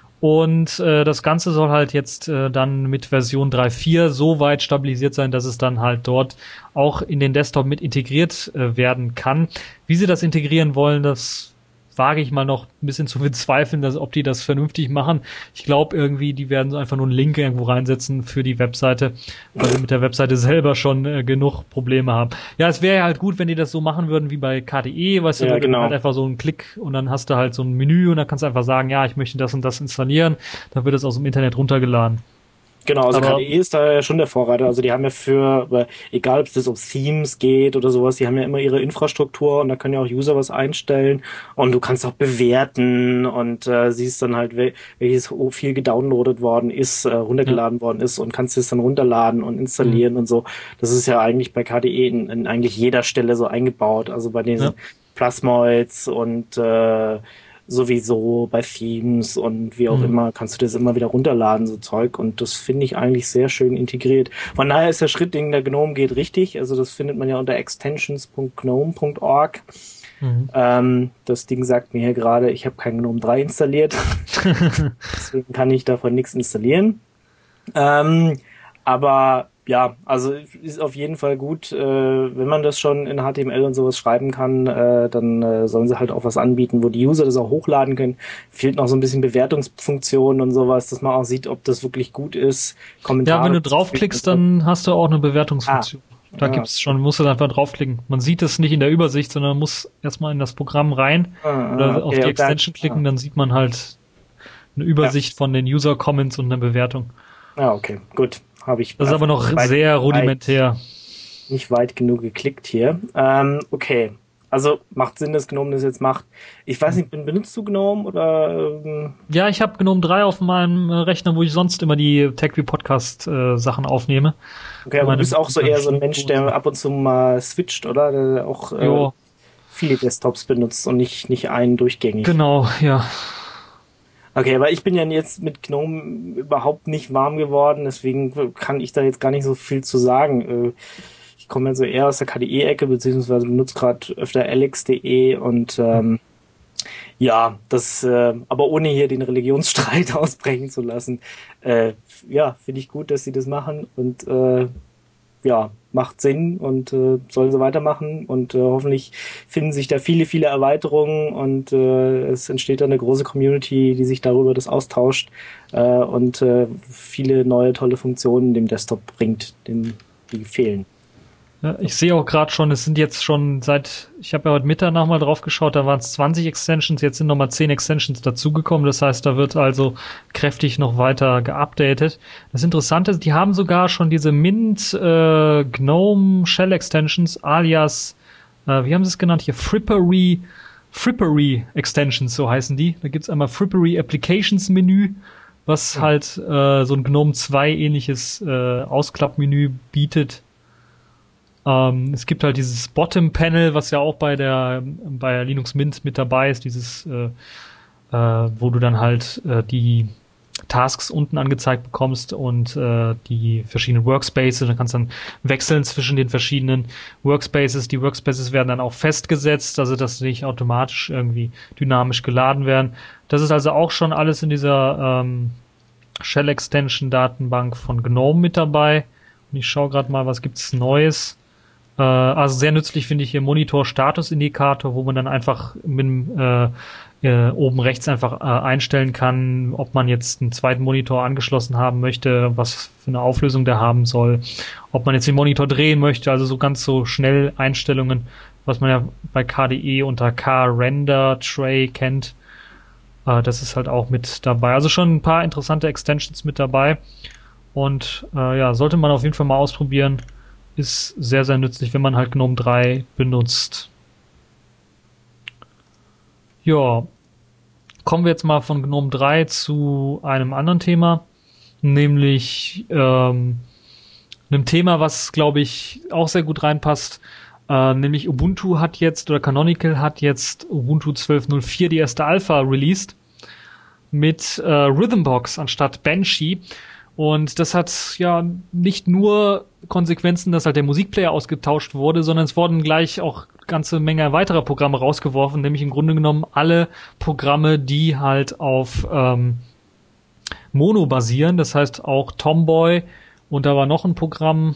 Und äh, das Ganze soll halt jetzt äh, dann mit Version drei Punkt vier so weit stabilisiert sein, dass es dann halt dort auch in den Desktop mit integriert äh, werden kann. Wie sie das integrieren wollen, das wage ich mal noch ein bisschen zu bezweifeln, dass, ob die das vernünftig machen. Ich glaube irgendwie, die werden so einfach nur einen Link irgendwo reinsetzen für die Webseite, weil sie mit der Webseite selber schon äh, genug Probleme haben. Ja, es wäre ja halt gut, wenn die das so machen würden wie bei K D E, weißt du, ja, genau. halt einfach so einen Klick und dann hast du halt so ein Menü und dann kannst du einfach sagen, ja, ich möchte das und das installieren, dann wird es aus dem Internet runtergeladen. Genau, also Aber K D E ist da ja schon der Vorreiter. Also die haben ja für, egal ob es jetzt um Themes geht oder sowas, die haben ja immer ihre Infrastruktur und da können ja auch User was einstellen und du kannst auch bewerten und äh, siehst dann halt, welches viel gedownloadet worden ist, äh, runtergeladen ja. worden ist und kannst es dann runterladen und installieren mhm. und so. Das ist ja eigentlich bei K D E in, in eigentlich jeder Stelle so eingebaut. Also bei diesen ja. Plasmoids und äh, sowieso bei Themes und wie auch mhm. immer, kannst du das immer wieder runterladen, so Zeug. Und das finde ich eigentlich sehr schön integriert. Von daher ist der Schritt, den der GNOME geht, richtig. Also das findet man ja unter extensions punkt gnome punkt org. Mhm. Ähm, das Ding sagt mir hier gerade, ich habe kein GNOME drei installiert. Deswegen kann ich davon nichts installieren. Ähm, aber ja, also ist auf jeden Fall gut, äh, wenn man das schon in H T M L und sowas schreiben kann, äh, dann äh, sollen sie halt auch was anbieten, wo die User das auch hochladen können. Fehlt noch so ein bisschen Bewertungsfunktion und sowas, dass man auch sieht, ob das wirklich gut ist. Kommentare. Ja, wenn du draufklickst, dann hast du auch eine Bewertungsfunktion. Ah, da ja. gibt's schon, musst du einfach draufklicken. Man sieht es nicht in der Übersicht, sondern man muss erstmal in das Programm rein ah, oder okay, auf die Extension dann, klicken, ah. dann sieht man halt eine Übersicht ja. von den User-Comments und eine Bewertung. Ja, okay, gut. Habe ich das ist aber noch weit, sehr rudimentär. Weit, nicht weit genug geklickt hier. Ähm, okay. Also macht Sinn, dass GNOME das jetzt macht. Ich weiß nicht, benutzt du GNOME oder? Ähm ja, ich habe GNOME drei auf meinem Rechner, wo ich sonst immer die TechView Podcast äh, Sachen aufnehme. Okay, aber du bist auch so eher so ein Mensch, der ab und zu mal switcht, oder? Der auch äh, viele Desktops benutzt und nicht, nicht einen durchgängig. Genau, ja. Okay, aber ich bin ja jetzt mit GNOME überhaupt nicht warm geworden, deswegen kann ich da jetzt gar nicht so viel zu sagen. Ich komme ja so eher aus der K D E-Ecke, beziehungsweise benutze gerade öfter alex punkt de und ähm, ja, das, äh, aber ohne hier den Religionsstreit ausbrechen zu lassen. Äh, ja, finde ich gut, dass sie das machen und äh, ja, macht Sinn und äh, sollen sie weitermachen und äh, hoffentlich finden sich da viele, viele Erweiterungen und äh, es entsteht da eine große Community, die sich darüber das austauscht äh, und äh, viele neue tolle Funktionen dem Desktop bringt, dem, die fehlen. Ja, ich sehe auch gerade schon, es sind jetzt schon seit, ich habe ja heute Mittag nochmal drauf geschaut, da waren es zwanzig Extensions, jetzt sind nochmal zehn Extensions dazugekommen, das heißt, da wird also kräftig noch weiter geupdatet. Das Interessante ist, die haben sogar schon diese Mint äh, GNOME Shell Extensions alias, äh, wie haben sie es genannt hier, Frippery, Frippery Extensions, so heißen die. Da gibt's einmal Frippery Applications Menü, was ja. halt äh, so ein GNOME zwei ähnliches äh, Ausklappmenü bietet. Ähm, es gibt halt dieses Bottom-Panel, was ja auch bei der bei Linux Mint mit dabei ist, dieses, äh, äh, wo du dann halt äh, die Tasks unten angezeigt bekommst und äh, die verschiedenen Workspaces. Dann kannst du dann wechseln zwischen den verschiedenen Workspaces. Die Workspaces werden dann auch festgesetzt, also dass sie nicht automatisch irgendwie dynamisch geladen werden. Das ist also auch schon alles in dieser ähm, Shell-Extension-Datenbank von GNOME mit dabei. Und ich schaue gerade mal, was gibt's Neues. Also sehr nützlich finde ich hier Monitor-Status-Indikator, wo man dann einfach mit dem, äh, äh, oben rechts einfach äh, einstellen kann, ob man jetzt einen zweiten Monitor angeschlossen haben möchte, was für eine Auflösung der haben soll, ob man jetzt den Monitor drehen möchte, also so ganz so schnell Einstellungen, was man ja bei K D E unter K-Render-Tray kennt. Äh, das ist halt auch mit dabei. Also schon ein paar interessante Extensions mit dabei und äh, ja, sollte man auf jeden Fall mal ausprobieren. Ist sehr, sehr nützlich, wenn man halt GNOME drei benutzt. Ja, kommen wir jetzt mal von GNOME drei zu einem anderen Thema, nämlich ähm, einem Thema, was, glaube ich, auch sehr gut reinpasst, äh, nämlich Ubuntu hat jetzt, oder Canonical hat jetzt Ubuntu zwölf Punkt null vier die erste Alpha released mit äh, Rhythmbox anstatt Banshee. Und das hat ja nicht nur Konsequenzen, dass halt der Musikplayer ausgetauscht wurde, sondern es wurden gleich auch ganze Menge weiterer Programme rausgeworfen, nämlich im Grunde genommen alle Programme, die halt auf ähm, Mono basieren, das heißt auch Tomboy und da war noch ein Programm,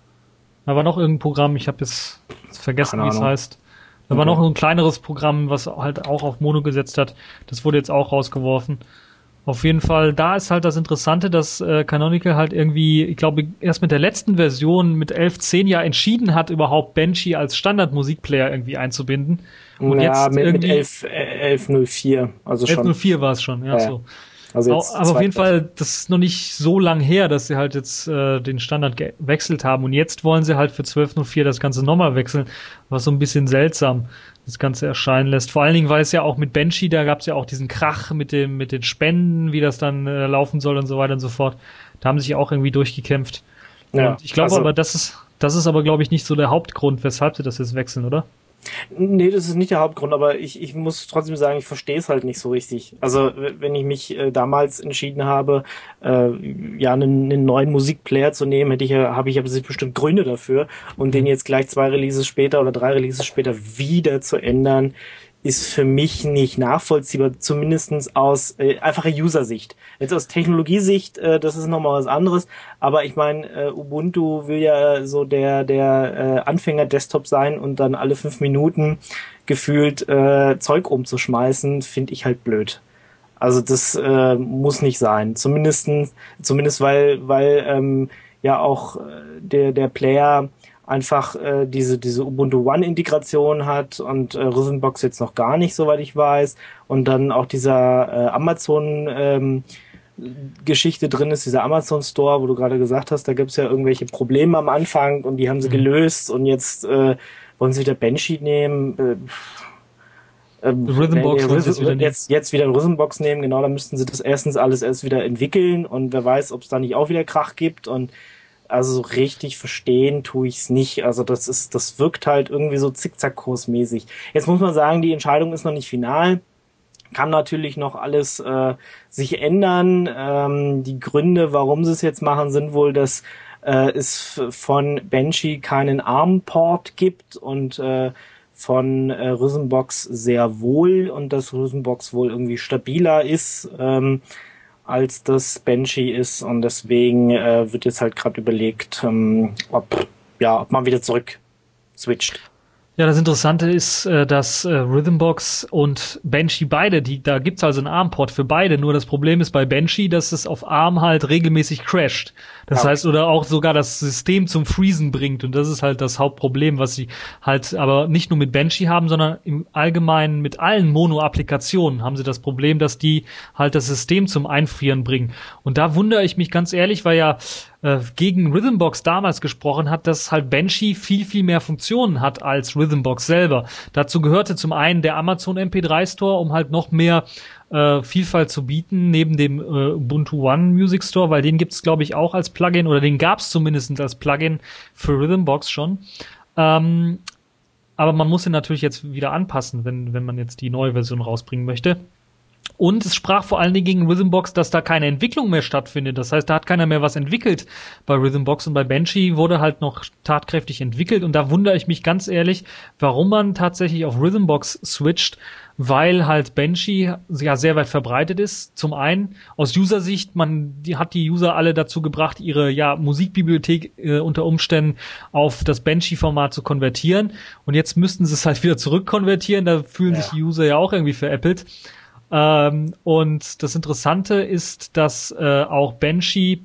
da war noch irgendein Programm, ich habe jetzt vergessen, wie es heißt. Da okay. war noch ein kleineres Programm, was halt auch auf Mono gesetzt hat, das wurde jetzt auch rausgeworfen. Auf jeden Fall, da ist halt das Interessante, dass äh, Canonical halt irgendwie, ich glaube, erst mit der letzten Version mit elf Punkt zehn ja entschieden hat, überhaupt Banshee als Standard-Musikplayer irgendwie einzubinden. Und ja, jetzt mit, irgendwie mit elf Punkt null vier, also schon. elf Punkt null vier war es schon, ja, ja. so. Also jetzt aber auf jeden Fall, das ist noch nicht so lang her, dass sie halt jetzt äh, den Standard gewechselt haben. Und jetzt wollen sie halt für zwölf Punkt null vier das Ganze nochmal wechseln, was so ein bisschen seltsam das Ganze erscheinen lässt. Vor allen Dingen, weil es ja auch mit Banshee, da gab es ja auch diesen Krach mit dem mit den Spenden, wie das dann äh, laufen soll und so weiter und so fort. Da haben sie sich auch irgendwie durchgekämpft. Ja, und ich glaube also, aber, das ist das ist aber, glaube ich, nicht so der Hauptgrund, weshalb sie das jetzt wechseln, oder? Nee, das ist nicht der Hauptgrund, aber ich, ich muss trotzdem sagen, ich verstehe es halt nicht so richtig. Also wenn ich mich äh, damals entschieden habe, äh, ja, einen, einen neuen Musikplayer zu nehmen, hätte ich ja, habe ich ja bestimmt Gründe dafür und den jetzt gleich zwei Releases später oder drei Releases später wieder zu ändern, ist für mich nicht nachvollziehbar, zumindestens aus äh, einfacher User-Sicht. Jetzt aus Technologiesicht, äh, das ist nochmal was anderes, aber ich meine, äh, Ubuntu will ja so der der äh, Anfänger-Desktop sein und dann alle fünf Minuten gefühlt äh, Zeug umzuschmeißen, finde ich halt blöd. Also das äh, muss nicht sein. Zumindestens, zumindest weil weil ähm, ja auch äh, der der Player einfach äh, diese diese Ubuntu One-Integration hat und äh, Rhythmbox jetzt noch gar nicht, soweit ich weiß. Und dann auch dieser äh, Amazon ähm, Geschichte drin ist, dieser Amazon Store, wo du gerade gesagt hast, da gibt es ja irgendwelche Probleme am Anfang und die haben sie mhm. gelöst und jetzt äh, wollen sie wieder Banshee nehmen. Äh, ähm, Rhythmbox nee, Rhythm, jetzt, wieder jetzt, jetzt wieder Rhythmbox nehmen, genau, da müssten sie das erstens alles erst wieder entwickeln und wer weiß, ob es da nicht auch wieder Krach gibt und also so richtig verstehen tue ich es nicht. Also das ist, das wirkt halt irgendwie so Zickzack-Kurs-mäßig. Jetzt muss man sagen, die Entscheidung ist noch nicht final. kann natürlich noch alles äh, sich ändern. Ähm, die Gründe, warum sie es jetzt machen, sind wohl, dass äh, es von Banshee keinen ARM-Port gibt und äh, von äh, Rhythmbox sehr wohl und dass Rhythmbox wohl irgendwie stabiler ist ähm, als das Banshee ist und deswegen äh, wird jetzt halt gerade überlegt, ähm, ob ja ob man wieder zurück switcht. Ja, das Interessante ist, dass Rhythmbox und Banshee beide, die, da gibt's also einen ARM-Port für beide, nur das Problem ist bei Banshee, dass es auf ARM halt regelmäßig crasht. Das ja. heißt, oder auch sogar das System zum Freezen bringt und das ist halt das Hauptproblem, was sie halt aber nicht nur mit Banshee haben, sondern im Allgemeinen mit allen Mono-Applikationen haben sie das Problem, dass die halt das System zum Einfrieren bringen. Und da wundere ich mich ganz ehrlich, weil ja gegen Rhythmbox damals gesprochen hat, dass halt Banshee viel, viel mehr Funktionen hat als Rhythmbox selber. Dazu gehörte zum einen der Amazon M P drei Store, um halt noch mehr äh, Vielfalt zu bieten, neben dem äh, Ubuntu One Music Store, weil den gibt's glaube ich auch als Plugin, oder den gab's zumindest als Plugin für Rhythmbox schon. Ähm, aber man muss ihn natürlich jetzt wieder anpassen, wenn, wenn man jetzt die neue Version rausbringen möchte. Und es sprach vor allen Dingen gegen Rhythmbox, dass da keine Entwicklung mehr stattfindet. Das heißt, da hat keiner mehr was entwickelt bei Rhythmbox und bei Banshee wurde halt noch tatkräftig entwickelt. Und da wundere ich mich ganz ehrlich, warum man tatsächlich auf Rhythmbox switcht, weil halt Banshee ja sehr weit verbreitet ist. Zum einen aus User-Sicht, man die hat die User alle dazu gebracht, ihre ja Musikbibliothek äh, unter Umständen auf das Banshee-Format zu konvertieren. Und jetzt müssten sie es halt wieder zurückkonvertieren. Da fühlen ja. sich die User ja auch irgendwie veräppelt. Ähm, und das Interessante ist, dass äh, auch Banshee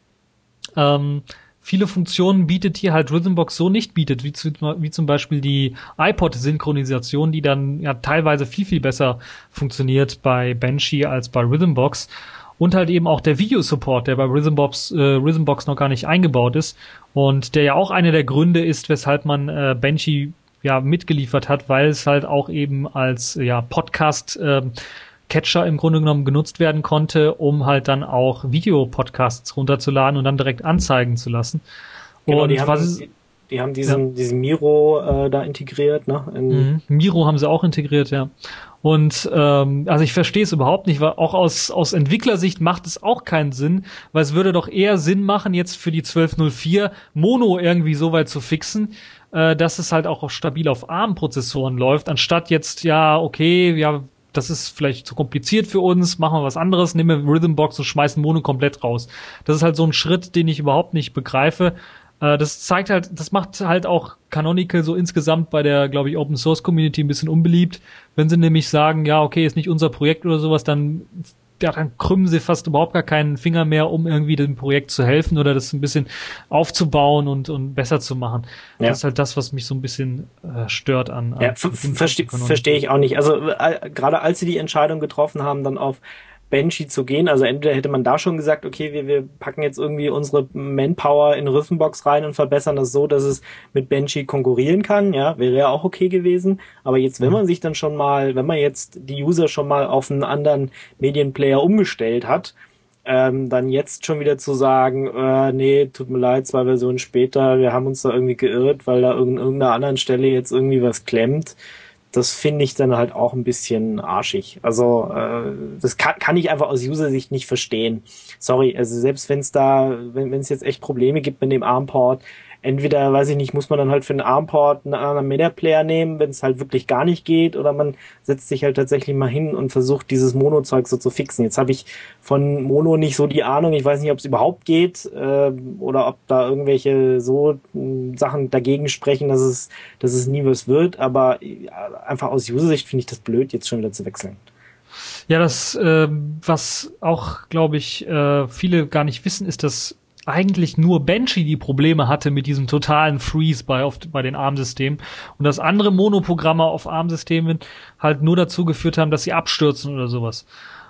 ähm, viele Funktionen bietet, die halt Rhythmbox so nicht bietet, wie, zu, wie zum Beispiel die iPod-Synchronisation, die dann ja teilweise viel, viel besser funktioniert bei Banshee als bei Rhythmbox. Und halt eben auch der Videosupport, der bei Rhythmbox, äh, Rhythmbox noch gar nicht eingebaut ist und der ja auch einer der Gründe ist, weshalb man äh, Banshee ja mitgeliefert hat, weil es halt auch eben als ja Podcast äh, Catcher im Grunde genommen genutzt werden konnte, um halt dann auch Videopodcasts runterzuladen und dann direkt anzeigen zu lassen. Genau, und die, haben, was ist, die, die haben diesen, ja. diesen Miro äh, da integriert, ne? In mhm. Miro haben sie auch integriert, ja. Und ähm, also ich verstehe es überhaupt nicht, weil auch aus aus Entwicklersicht macht es auch keinen Sinn, weil es würde doch eher Sinn machen, jetzt für die zwölf null vier Mono irgendwie so weit zu fixen, äh, dass es halt auch stabil auf ARM-Prozessoren läuft, anstatt jetzt, ja, okay, ja, das ist vielleicht zu kompliziert für uns, machen wir was anderes, nehmen wir Rhythmbox und schmeißen Mono komplett raus. Das ist halt so ein Schritt, den ich überhaupt nicht begreife. Äh, das zeigt halt, das macht halt auch Canonical so insgesamt bei der, glaube ich, Open Source Community ein bisschen unbeliebt. Wenn sie nämlich sagen, ja, okay, ist nicht unser Projekt oder sowas, dann ja, dann krümmen sie fast überhaupt gar keinen Finger mehr, um irgendwie dem Projekt zu helfen oder das ein bisschen aufzubauen und, und besser zu machen. Ja. Das ist halt das, was mich so ein bisschen äh, stört an. Ja, verstehe versteh ich auch nicht. Also äh, gerade als sie die Entscheidung getroffen haben, dann auf Banshee zu gehen, also entweder hätte man da schon gesagt, okay, wir, wir packen jetzt irgendwie unsere Manpower in Rhythmbox rein und verbessern das so, dass es mit Banshee konkurrieren kann, ja, wäre ja auch okay gewesen, aber jetzt, wenn man sich dann schon mal, wenn man jetzt die User schon mal auf einen anderen Medienplayer umgestellt hat, ähm, dann jetzt schon wieder zu sagen, äh, nee, tut mir leid, zwei Versionen später, wir haben uns da irgendwie geirrt, weil da an irgendeiner anderen Stelle jetzt irgendwie was klemmt, das finde ich dann halt auch ein bisschen arschig. Also äh, das kann, kann ich einfach aus User-Sicht nicht verstehen. Sorry, also selbst wenn es da, wenn es jetzt echt Probleme gibt mit dem ARM-Port, entweder, weiß ich nicht, muss man dann halt für einen ARM-Port einen anderen Media-Player nehmen, wenn es halt wirklich gar nicht geht, oder man setzt sich halt tatsächlich mal hin und versucht, dieses Mono-Zeug so zu fixen. Jetzt habe ich von Mono nicht so die Ahnung, ich weiß nicht, ob es überhaupt geht äh, oder ob da irgendwelche so äh, Sachen dagegen sprechen, dass es, dass es nie was wird, aber äh, einfach aus User-Sicht finde ich das blöd, jetzt schon wieder zu wechseln. Ja, das, äh, was auch, glaube ich, äh, viele gar nicht wissen, ist, dass eigentlich nur Banshee die Probleme hatte mit diesem totalen Freeze bei, auf, bei den ARM-Systemen und dass andere Monoprogramme auf ARM-Systemen halt nur dazu geführt haben, dass sie abstürzen oder sowas.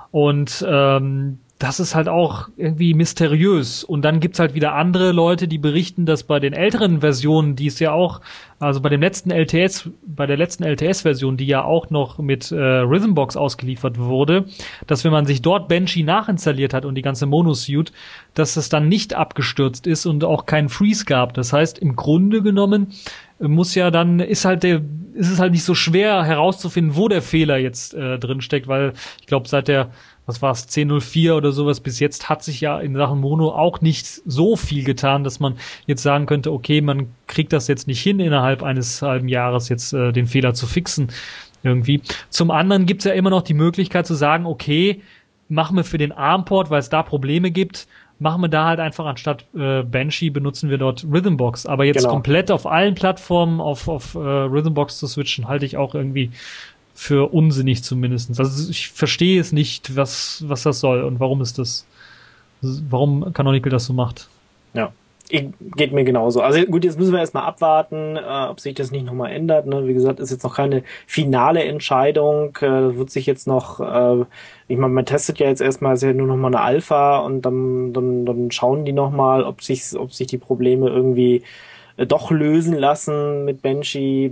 Und ähm, das ist halt auch irgendwie mysteriös. Und dann gibt's halt wieder andere Leute, die berichten, dass bei den älteren Versionen, die es ja auch, also bei dem letzten L T S, bei der letzten L T S-Version, die ja auch noch mit äh, Rhythmbox ausgeliefert wurde, dass wenn man sich dort Banshee nachinstalliert hat und die ganze Mono-Suite, dass es dann nicht abgestürzt ist und auch keinen Freeze gab. Das heißt, im Grunde genommen muss ja dann, ist halt der, ist es halt nicht so schwer herauszufinden, wo der Fehler jetzt äh, drin steckt, weil ich glaube, seit der, was war es, zehn null vier oder sowas bis jetzt hat sich ja in Sachen Mono auch nicht so viel getan, dass man jetzt sagen könnte, okay, man kriegt das jetzt nicht hin, innerhalb eines halben Jahres jetzt äh, den Fehler zu fixen irgendwie. Zum anderen gibt's ja immer noch die Möglichkeit zu sagen, okay, machen wir für den ARM-Port, weil es da Probleme gibt, machen wir da halt einfach anstatt äh, Banshee benutzen wir dort Rhythmbox. Aber jetzt genau. komplett auf allen Plattformen auf, auf äh, Rhythmbox zu switchen, halte ich auch irgendwie für unsinnig zumindest. Also ich verstehe es nicht, was, was das soll und warum ist das, warum Canonical das so macht. Ja, geht mir genauso. Also gut, jetzt müssen wir erstmal abwarten, äh, ob sich das nicht nochmal ändert. Ne? Wie gesagt, ist jetzt noch keine finale Entscheidung. Äh, wird sich jetzt noch, äh, ich meine, man testet ja jetzt erstmal, ist ja nur nochmal eine Alpha und dann, dann, dann schauen die nochmal, ob sich, ob sich die Probleme irgendwie äh, doch lösen lassen mit Banshee.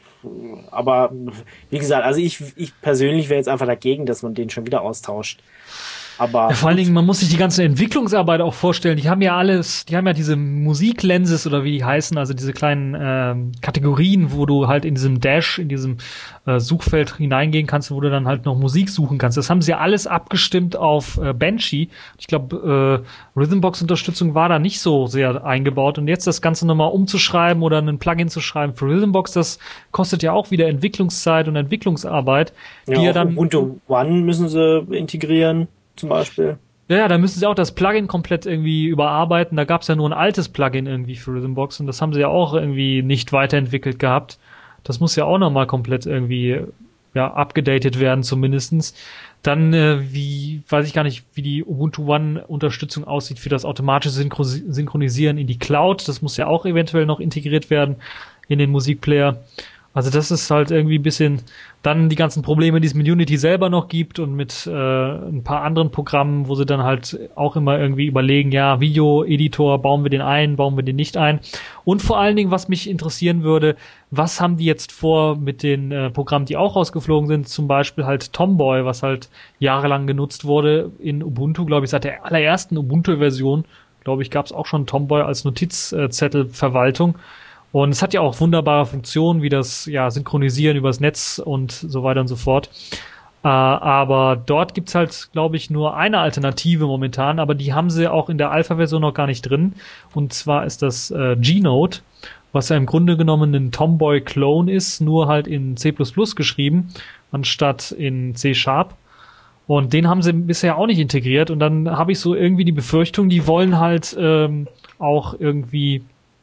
Aber wie gesagt, also ich, ich persönlich wäre jetzt einfach dagegen, dass man den schon wieder austauscht. Aber ja, vor allen Dingen, man muss sich die ganze Entwicklungsarbeit auch vorstellen. Die haben ja alles, die haben ja diese Musiklenses oder wie die heißen, also diese kleinen ähm, Kategorien, wo du halt in diesem Dash, in diesem äh, Suchfeld hineingehen kannst, wo du dann halt noch Musik suchen kannst. Das haben sie ja alles abgestimmt auf äh, Banshee. Ich glaube, äh, Rhythmbox-Unterstützung war da nicht so sehr eingebaut. Und jetzt das Ganze nochmal umzuschreiben oder ein Plugin zu schreiben für Rhythmbox, das kostet ja auch wieder Entwicklungszeit und Entwicklungsarbeit. Ja, die ja dann Ubuntu One müssen sie integrieren. Zum Beispiel. Ja, ja, da müssen sie auch das Plugin komplett irgendwie überarbeiten. Da gab es ja nur ein altes Plugin irgendwie für Rhythmbox und das haben sie ja auch irgendwie nicht weiterentwickelt gehabt. Das muss ja auch nochmal komplett irgendwie ja abgedatet werden zumindestens. Dann, äh, wie, weiß ich gar nicht, wie die Ubuntu One-Unterstützung aussieht für das automatische Synchro- Synchronisieren in die Cloud. Das muss ja auch eventuell noch integriert werden in den Musikplayer. Also das ist halt irgendwie ein bisschen dann die ganzen Probleme, die es mit Unity selber noch gibt und mit äh, ein paar anderen Programmen, wo sie dann halt auch immer irgendwie überlegen, ja, Video-Editor, bauen wir den ein, bauen wir den nicht ein. Und vor allen Dingen, was mich interessieren würde, was haben die jetzt vor mit den äh, Programmen, die auch rausgeflogen sind, zum Beispiel halt Tomboy, was halt jahrelang genutzt wurde in Ubuntu, glaube ich, seit der allerersten Ubuntu-Version, glaube ich, gab es auch schon Tomboy als Notizzettelverwaltung. Und es hat ja auch wunderbare Funktionen, wie das ja Synchronisieren übers Netz und so weiter und so fort. Äh, aber dort gibt's halt, glaube ich, nur eine Alternative momentan, aber die haben sie auch in der Alpha-Version noch gar nicht drin. Und zwar ist das äh, G-Note, was ja im Grunde genommen ein Tomboy-Clone ist, nur halt in C plus plus geschrieben, anstatt in C-Sharp. Und den haben sie bisher auch nicht integriert. Und dann habe ich so irgendwie die Befürchtung, die wollen halt ähm, auch irgendwie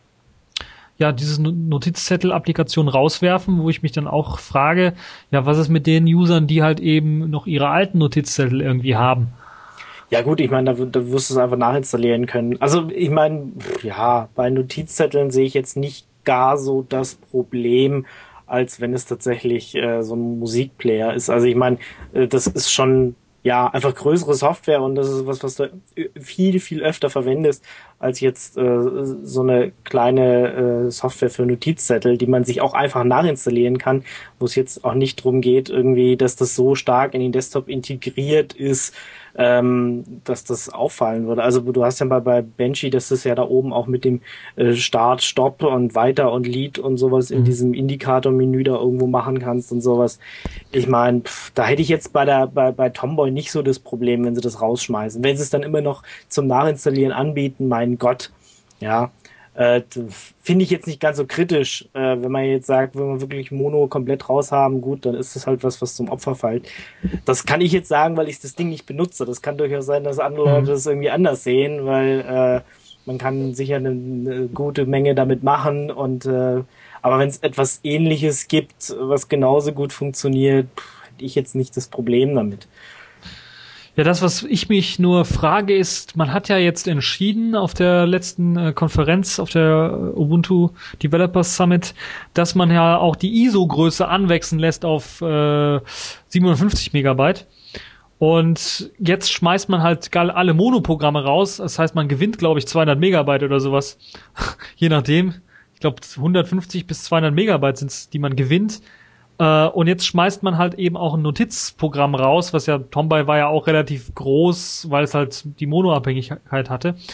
ja, diese Notizzettel-Applikation rauswerfen, wo ich mich dann auch frage, ja, was ist mit den Usern, die halt eben noch ihre alten Notizzettel irgendwie haben? Ja gut, ich meine, da, da wirst du es einfach nachinstallieren können. Also ich meine, ja, bei Notizzetteln sehe ich jetzt nicht gar so das Problem, als wenn es tatsächlich äh, so ein Musikplayer ist. Also ich meine, äh, das ist schon ja einfach größere Software und das ist was, was du viel, viel öfter verwendest, als jetzt äh, so eine kleine äh, Software für Notizzettel, die man sich auch einfach nachinstallieren kann, wo es jetzt auch nicht drum geht, irgendwie, dass das so stark in den Desktop integriert ist, ähm, dass das auffallen würde. Also du hast ja bei, bei Banshee, dass das ja da oben auch mit dem äh, Start, Stopp und Weiter und Lied und sowas in Mhm. diesem Indikator-Menü da irgendwo machen kannst und sowas. Ich meine, da hätte ich jetzt bei der bei, bei Tomboy nicht so das Problem, wenn sie das rausschmeißen. Wenn sie es dann immer noch zum Nachinstallieren anbieten, mein Gott, ja, äh, finde ich jetzt nicht ganz so kritisch. Äh, wenn man jetzt sagt, wenn wir wirklich Mono komplett raus haben, gut, dann ist das halt was, was zum Opfer fällt. Das kann ich jetzt sagen, weil ich das Ding nicht benutze. Das kann durchaus sein, dass andere Mhm. Leute das irgendwie anders sehen, weil äh, man kann sicher eine, eine gute Menge damit machen und äh, aber wenn es etwas Ähnliches gibt, was genauso gut funktioniert, pff, hätte ich jetzt nicht das Problem damit. Ja, das, was ich mich nur frage, ist, man hat ja jetzt entschieden auf der letzten äh, Konferenz, auf der äh, Ubuntu Developers Summit, dass man ja auch die I S O-Größe anwechseln lässt auf äh, siebenundfünfzig Megabyte. Und jetzt schmeißt man halt gal- alle Mono-Programme raus. Das heißt, man gewinnt, glaube ich, zweihundert Megabyte oder sowas. Je nachdem. Ich glaube, hundertfünfzig bis zweihundert Megabyte sind's, die man gewinnt. Äh, und jetzt schmeißt man halt eben auch ein Notizprogramm raus, was ja, Tomboy war ja auch relativ groß, weil es halt die Mono-Abhängigkeit hatte.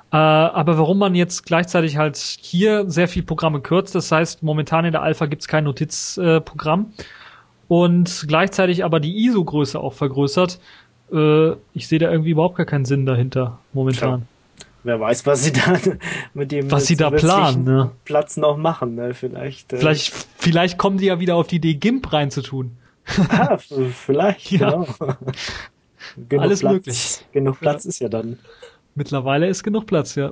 Äh, aber warum man jetzt gleichzeitig halt hier sehr viel Programme kürzt, das heißt, momentan in der Alpha gibt's kein Notizprogramm äh, und gleichzeitig aber die I S O-Größe auch vergrößert, äh, ich sehe da irgendwie überhaupt gar keinen Sinn dahinter momentan. Ja. Wer weiß, was sie da mit dem was sie da planen, ne? Platz noch machen, ne? Vielleicht, äh vielleicht, vielleicht kommen die ja wieder auf die Idee, GIMP reinzutun. Ah, vielleicht, ja. Genau. Genug Alles Platz, möglich. Genug Platz ja. ist ja dann. Mittlerweile ist genug Platz, ja.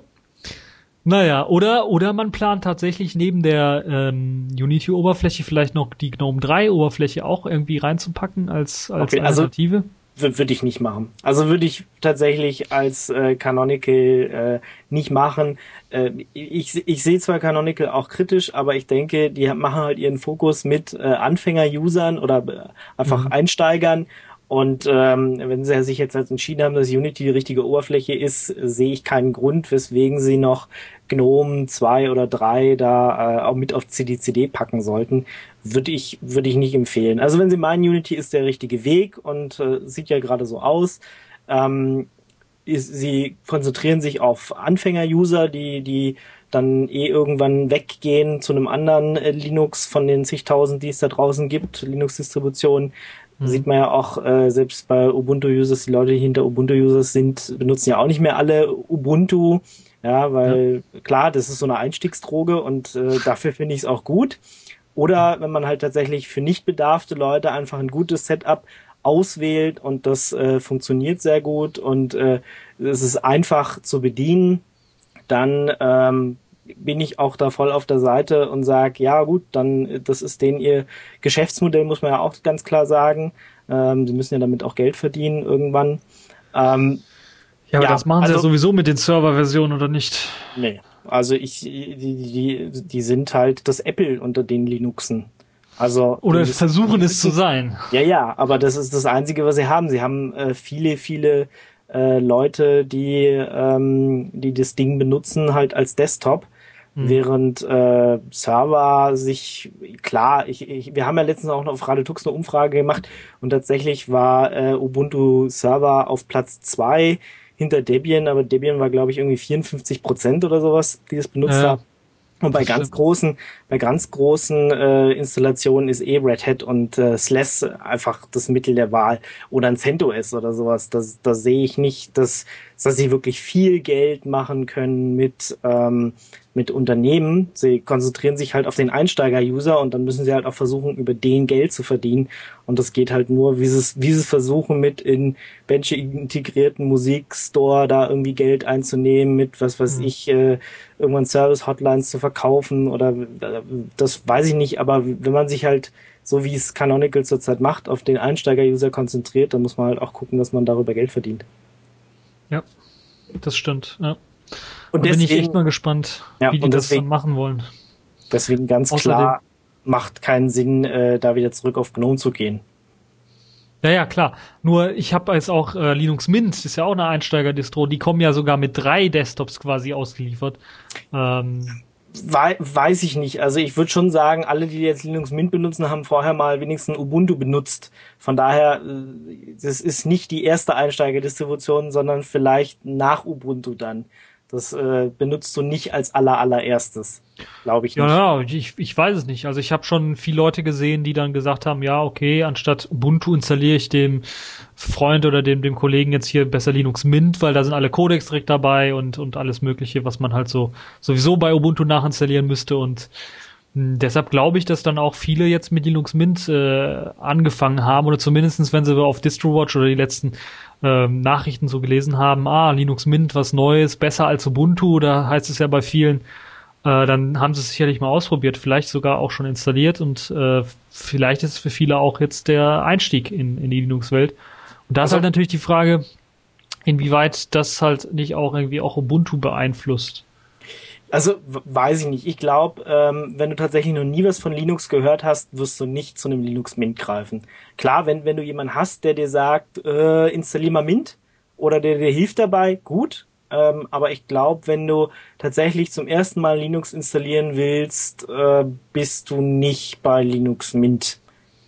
Naja, oder, oder man plant tatsächlich neben der ähm, Unity-Oberfläche vielleicht noch die GNOME drei Oberfläche auch irgendwie reinzupacken als, als okay, Alternative. Also würde ich nicht machen. Also würde ich tatsächlich als äh, Canonical äh, nicht machen. Äh, ich ich sehe zwar Canonical auch kritisch, aber ich denke, die machen halt ihren Fokus mit äh, Anfänger-Usern oder äh, einfach mhm. Einsteigern. Und ähm, wenn sie sich jetzt halt entschieden haben, dass Unity die richtige Oberfläche ist, sehe ich keinen Grund, weswegen sie noch GNOME zwei oder drei da äh, auch mit auf C D C D packen sollten. Würde ich würde ich nicht empfehlen. Also wenn Sie meinen, Unity ist der richtige Weg und äh, sieht ja gerade so aus, ähm, ist, sie konzentrieren sich auf Anfänger-User, die die dann eh irgendwann weggehen zu einem anderen äh, Linux von den zigtausend, die es da draußen gibt, Linux-Distributionen. Mhm. Sieht man ja auch, äh, selbst bei Ubuntu-Users, die Leute, die hinter Ubuntu-Users sind, benutzen ja auch nicht mehr alle Ubuntu. Ja, weil ja. klar, das ist so eine Einstiegsdroge und äh, dafür finde ich es auch gut. Oder wenn man halt tatsächlich für nicht bedarfte Leute einfach ein gutes Setup auswählt und das äh, funktioniert sehr gut und äh, es ist einfach zu bedienen, dann ähm, bin ich auch da voll auf der Seite und sage, ja gut, dann das ist denen ihr Geschäftsmodell, muss man ja auch ganz klar sagen. Ähm, sie müssen ja damit auch Geld verdienen irgendwann. Ähm, ja, aber ja, das machen also, sie ja sowieso mit den Serverversionen, oder nicht? Nee, also ich, die, die, die sind halt das Apple unter den Linuxen. Also oder müssen, versuchen es zu sein. Ja, ja, aber das ist das Einzige, was sie haben. Sie haben äh, viele, viele äh, Leute, die, ähm, die das Ding benutzen halt als Desktop. Hm. Während äh, Server sich, klar, ich, ich, wir haben ja letztens auch noch auf Radio Tux eine Umfrage gemacht und tatsächlich war äh, Ubuntu Server auf Platz zwei hinter Debian, aber Debian war, glaube ich, irgendwie vierundfünfzig Prozent oder sowas, die es benutzt ja, haben. Und bei ganz stimmt. großen, bei ganz großen äh, Installationen ist eh Red Hat und äh, Slash einfach das Mittel der Wahl. Oder ein CentOS oder sowas. Das, da sehe ich nicht, dass, dass sie wirklich viel Geld machen können mit ähm, mit Unternehmen. Sie konzentrieren sich halt auf den Einsteiger-User und dann müssen sie halt auch versuchen, über den Geld zu verdienen. Und das geht halt nur, wie sie es, wie sie es versuchen, mit in Bench integrierten Musikstore da irgendwie Geld einzunehmen, mit was weiß mhm. ich, äh, irgendwann Service-Hotlines zu verkaufen oder äh, das weiß ich nicht, aber wenn man sich halt, so wie es Canonical zurzeit macht, auf den Einsteiger-User konzentriert, dann muss man halt auch gucken, dass man darüber Geld verdient. Ja, das stimmt, ja. Und da deswegen, bin ich echt mal gespannt, ja, wie die deswegen, das dann machen wollen. Deswegen ganz Außerdem, klar, macht keinen Sinn, äh, da wieder zurück auf GNOME zu gehen. Ja, ja, klar. Nur ich habe jetzt auch äh, Linux Mint, ist ja auch eine Einsteiger-Distro, die kommen ja sogar mit drei Desktops quasi ausgeliefert. Ähm, We- weiß ich nicht. Also ich würde schon sagen, alle, die jetzt Linux Mint benutzen, haben vorher mal wenigstens Ubuntu benutzt. Von daher, das ist nicht die erste Einsteiger-Distribution, sondern vielleicht nach Ubuntu dann. Das äh, benutzt du nicht als aller allererstes, glaube ich nicht. Ja, ja, ich, ich weiß es nicht. Also ich habe schon viele Leute gesehen, die dann gesagt haben, ja, okay, anstatt Ubuntu installiere ich dem Freund oder dem, dem Kollegen jetzt hier besser Linux Mint, weil da sind alle Codecs direkt dabei und, und alles Mögliche, was man halt so sowieso bei Ubuntu nachinstallieren müsste. Und mh, deshalb glaube ich, dass dann auch viele jetzt mit Linux Mint äh, angefangen haben oder zumindestens, wenn sie auf DistroWatch oder die letzten ähm, Nachrichten so gelesen haben, ah, Linux Mint, was Neues, besser als Ubuntu, da heißt es ja bei vielen, äh, dann haben sie es sicherlich mal ausprobiert, vielleicht sogar auch schon installiert und äh, vielleicht ist es für viele auch jetzt der Einstieg in, in die Linux-Welt. Und da also, ist halt natürlich die Frage, inwieweit das halt nicht auch irgendwie auch Ubuntu beeinflusst. Also weiß ich nicht. Ich glaube, ähm, wenn du tatsächlich noch nie was von Linux gehört hast, wirst du nicht zu einem Linux Mint greifen. Klar, wenn wenn du jemanden hast, der dir sagt, äh, installier mal Mint oder der dir hilft dabei, gut. Ähm, aber ich glaube, wenn du tatsächlich zum ersten Mal Linux installieren willst, äh, bist du nicht bei Linux Mint.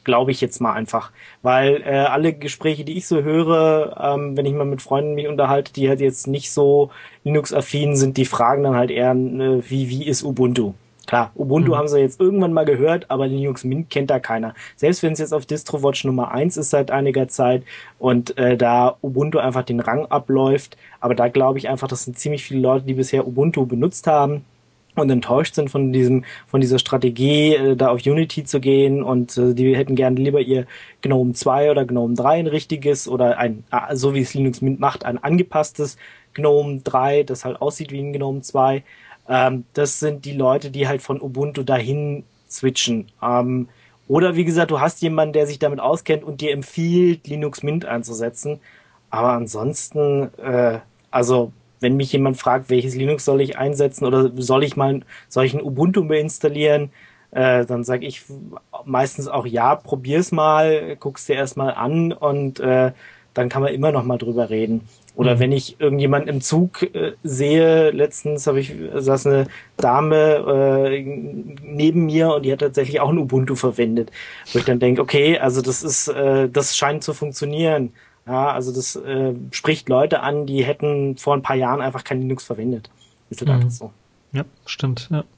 glaube ich jetzt mal einfach. Weil äh, alle Gespräche, die ich so höre, ähm, wenn ich mal mit Freunden mich unterhalte, die halt jetzt nicht so Linux-affin sind, die fragen dann halt eher, äh, wie, wie ist Ubuntu? Klar, Ubuntu mhm. haben sie jetzt irgendwann mal gehört, aber Linux Mint kennt da keiner. Selbst wenn es jetzt auf DistroWatch Nummer eins ist seit einiger Zeit und äh, da Ubuntu einfach den Rang abläuft, aber da glaube ich einfach, das sind ziemlich viele Leute, die bisher Ubuntu benutzt haben und enttäuscht sind von diesem, von dieser Strategie, äh, da auf Unity zu gehen und äh, die hätten gerne lieber ihr GNOME zwei oder GNOME drei ein richtiges oder ein, so wie es Linux Mint macht, ein angepasstes GNOME drei, das halt aussieht wie ein GNOME zwei. Ähm, das sind die Leute, die halt von Ubuntu dahin switchen. Ähm, oder wie gesagt, du hast jemanden, der sich damit auskennt und dir empfiehlt, Linux Mint einzusetzen. Aber ansonsten, äh, also wenn mich jemand fragt, welches Linux soll ich einsetzen oder soll ich mal soll ich ein Ubuntu mehr installieren, äh, dann sage ich meistens auch ja, probier's mal, guck's dir erstmal an und äh, dann kann man immer noch mal drüber reden. Oder mhm. wenn ich irgendjemanden im Zug äh, sehe, letztens habe ich saß eine Dame äh, neben mir und die hat tatsächlich auch ein Ubuntu verwendet, wo ich dann denke, okay, also das ist, äh, das scheint zu funktionieren. Ja, also das äh, spricht Leute an, die hätten vor ein paar Jahren einfach kein Linux verwendet. Ist halt mhm. einfach so. Ja, stimmt. Ja.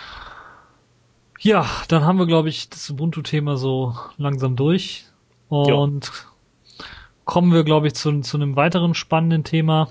Ja, dann haben wir, glaube ich, das Ubuntu-Thema so langsam durch und jo. kommen wir, glaube ich, zu, zu einem weiteren spannenden Thema,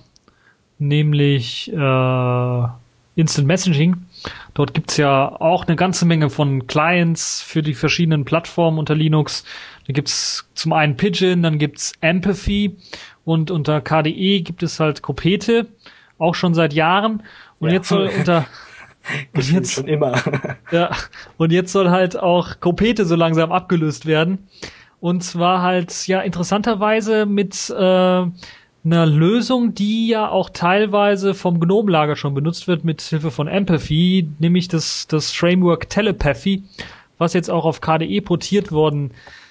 nämlich äh, Instant Messaging. Dort gibt's ja auch eine ganze Menge von Clients für die verschiedenen Plattformen unter Linux. Da gibt's zum einen Pidgin, dann gibt's Empathy und unter K D E gibt es halt Kopete, auch schon seit Jahren. Und ja. jetzt soll unter und jetzt, schon immer. ja, und jetzt soll halt auch Kopete so langsam abgelöst werden. Und zwar halt, ja, interessanterweise mit äh, einer Lösung, die ja auch teilweise vom GNOME-Lager schon benutzt wird, mit Hilfe von Empathy, nämlich das, das Framework Telepathy, was jetzt auch auf K D E portiert worden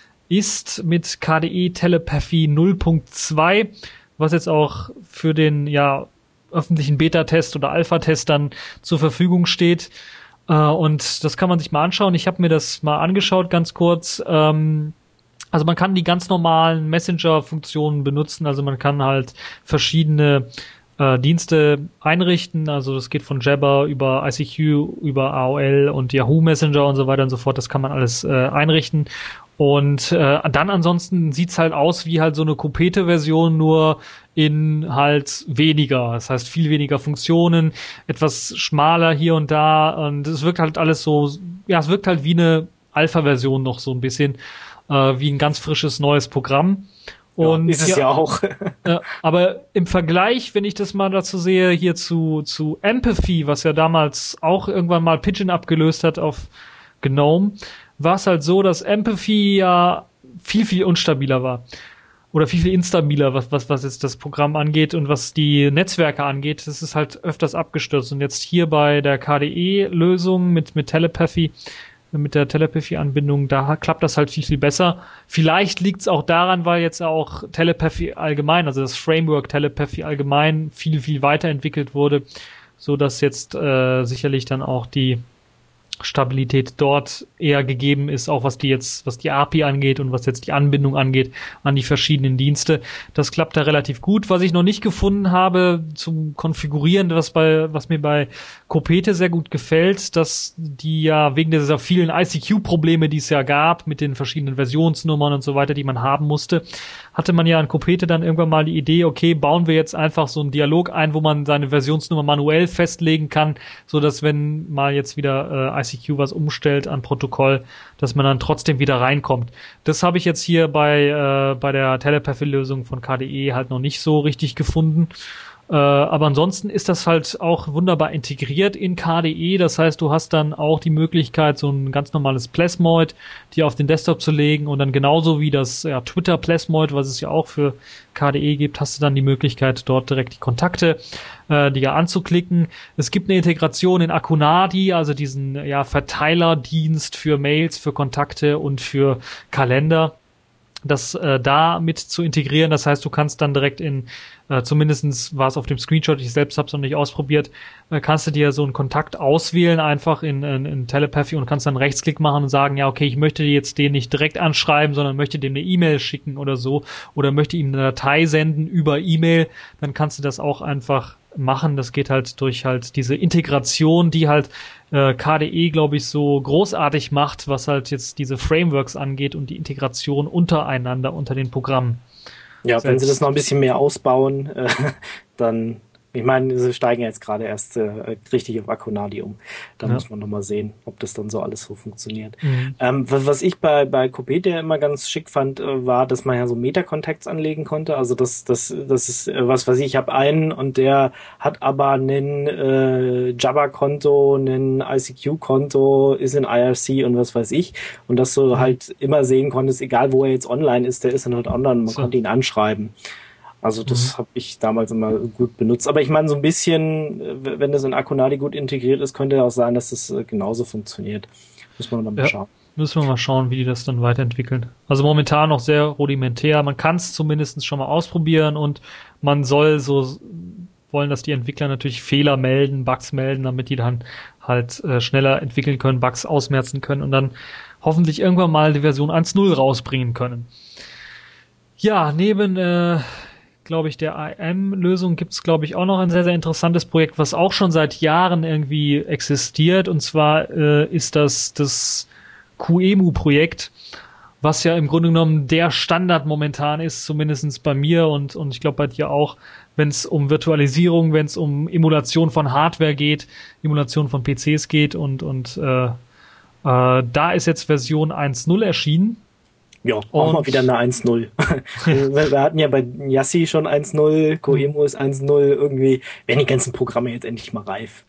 ist mit K D E Telepathy null Punkt zwei, was jetzt auch für den, ja, öffentlichen Beta-Test oder Alpha-Test dann zur Verfügung steht. Äh, und das kann man sich mal anschauen. Ich habe mir das mal angeschaut, ganz kurz. Ähm, Also man kann die ganz normalen Messenger-Funktionen benutzen, also man kann halt verschiedene äh, Dienste einrichten, also das geht von Jabber über I C Q, über A O L und Yahoo Messenger und so weiter und so fort, das kann man alles äh, einrichten. Und äh, dann ansonsten sieht's halt aus wie halt so eine Kopete-Version, nur in halt weniger, das heißt viel weniger Funktionen, etwas schmaler hier und da und es wirkt halt alles so, ja, es wirkt halt wie eine Alpha-Version noch so ein bisschen, äh, wie ein ganz frisches neues Programm. Und ja, ist es ja, ja auch. äh, aber im Vergleich, wenn ich das mal dazu sehe, hier zu zu Empathy, was ja damals auch irgendwann mal Pidgin abgelöst hat auf GNOME, war es halt so, dass Empathy ja viel, viel unstabiler war. Oder viel, viel instabiler, was, was, was jetzt das Programm angeht und was die Netzwerke angeht. Das ist halt öfters abgestürzt. Und jetzt hier bei der K D E-Lösung mit, mit Telepathy, mit der Telepathy-Anbindung, da klappt das halt viel, viel besser. Vielleicht liegt es auch daran, weil jetzt auch Telepathy allgemein, also das Framework Telepathy allgemein viel, viel weiterentwickelt wurde, so dass jetzt äh, sicherlich dann auch die Stabilität dort eher gegeben ist, auch was die jetzt, was die A P I angeht und was jetzt die Anbindung angeht an die verschiedenen Dienste. Das klappt da relativ gut. Was ich noch nicht gefunden habe zum Konfigurieren, was bei, was mir bei Kopete sehr gut gefällt, dass die ja wegen dieser vielen I C Q-Probleme, die es ja gab, mit den verschiedenen Versionsnummern und so weiter, die man haben musste, hatte man ja an Kopete dann irgendwann mal die Idee, okay, bauen wir jetzt einfach so einen Dialog ein, wo man seine Versionsnummer manuell festlegen kann, so dass wenn mal jetzt wieder äh, I C Q was umstellt an Protokoll, dass man dann trotzdem wieder reinkommt. Das habe ich jetzt hier bei äh, bei der Telepathy-Lösung von K D E halt noch nicht so richtig gefunden. Äh, aber ansonsten ist das halt auch wunderbar integriert in K D E. Das heißt, du hast dann auch die Möglichkeit, so ein ganz normales Plasmoid dir auf den Desktop zu legen und dann genauso wie das ja, Twitter Plasmoid, was es ja auch für K D E gibt, hast du dann die Möglichkeit, dort direkt die Kontakte äh, dir anzuklicken. Es gibt eine Integration in Akunadi, also diesen ja, Verteilerdienst für Mails, für Kontakte und für Kalender, das äh, da mit zu integrieren. Das heißt, du kannst dann direkt in äh, zumindestens war es auf dem Screenshot, ich selbst habe es noch nicht ausprobiert, äh, kannst du dir so einen Kontakt auswählen, einfach in, in, in Telepathy und kannst dann Rechtsklick machen und sagen, ja, okay, ich möchte jetzt den nicht direkt anschreiben, sondern möchte dem eine E-Mail schicken oder so, oder möchte ihm eine Datei senden über E-Mail, dann kannst du das auch einfach machen. Das geht halt durch halt diese Integration, die halt äh, K D E, glaube ich, so großartig macht, was halt jetzt diese Frameworks angeht und die Integration untereinander unter den Programmen. Ja, wenn sie das noch ein bisschen mehr ausbauen, äh, dann, ich meine, sie steigen ja jetzt gerade erst äh, richtig auf Akonadi um. Da ja. muss man nochmal sehen, ob das dann so alles so funktioniert. Mhm. Ähm, was, was ich bei, bei Copetia immer ganz schick fand, äh, war, dass man ja so Meta-Contacts anlegen konnte. Also das, das, das ist, äh, was weiß ich, ich habe einen und der hat aber einen äh, Jabber-Konto, einen I C Q-Konto, ist in I R C und was weiß ich. Und dass du mhm. halt immer sehen konntest, egal wo er jetzt online ist, der ist dann halt online, man so. konnte ihn anschreiben. Also das mhm. habe ich damals immer gut benutzt. Aber ich meine, so ein bisschen, wenn das in Akonadi gut integriert ist, könnte ja auch sein, dass das genauso funktioniert. Muss man dann mal ja, schauen. Müssen wir mal schauen, wie die das dann weiterentwickeln. Also momentan noch sehr rudimentär. Man kann es zumindest schon mal ausprobieren und man soll so wollen, dass die Entwickler natürlich Fehler melden, Bugs melden, damit die dann halt äh, schneller entwickeln können, Bugs ausmerzen können und dann hoffentlich irgendwann mal die Version eins Punkt null rausbringen können. Ja, neben äh, glaube ich, der I M-Lösung gibt es, glaube ich, auch noch ein sehr, sehr interessantes Projekt, was auch schon seit Jahren irgendwie existiert. Und zwar äh, ist das das Q E M U-Projekt, was ja im Grunde genommen der Standard momentan ist, zumindest bei mir und, und ich glaube bei dir auch, wenn es um Virtualisierung, wenn es um Emulation von Hardware geht, Emulation von P Cs geht und, und äh, äh, da ist jetzt Version eins Punkt null erschienen. Ja, auch und mal wieder eine eins Punkt null. wir, wir hatten ja bei Yassi schon eins Punkt null, Q E M U ist eins Punkt null, irgendwie werden die ganzen Programme jetzt endlich mal reif.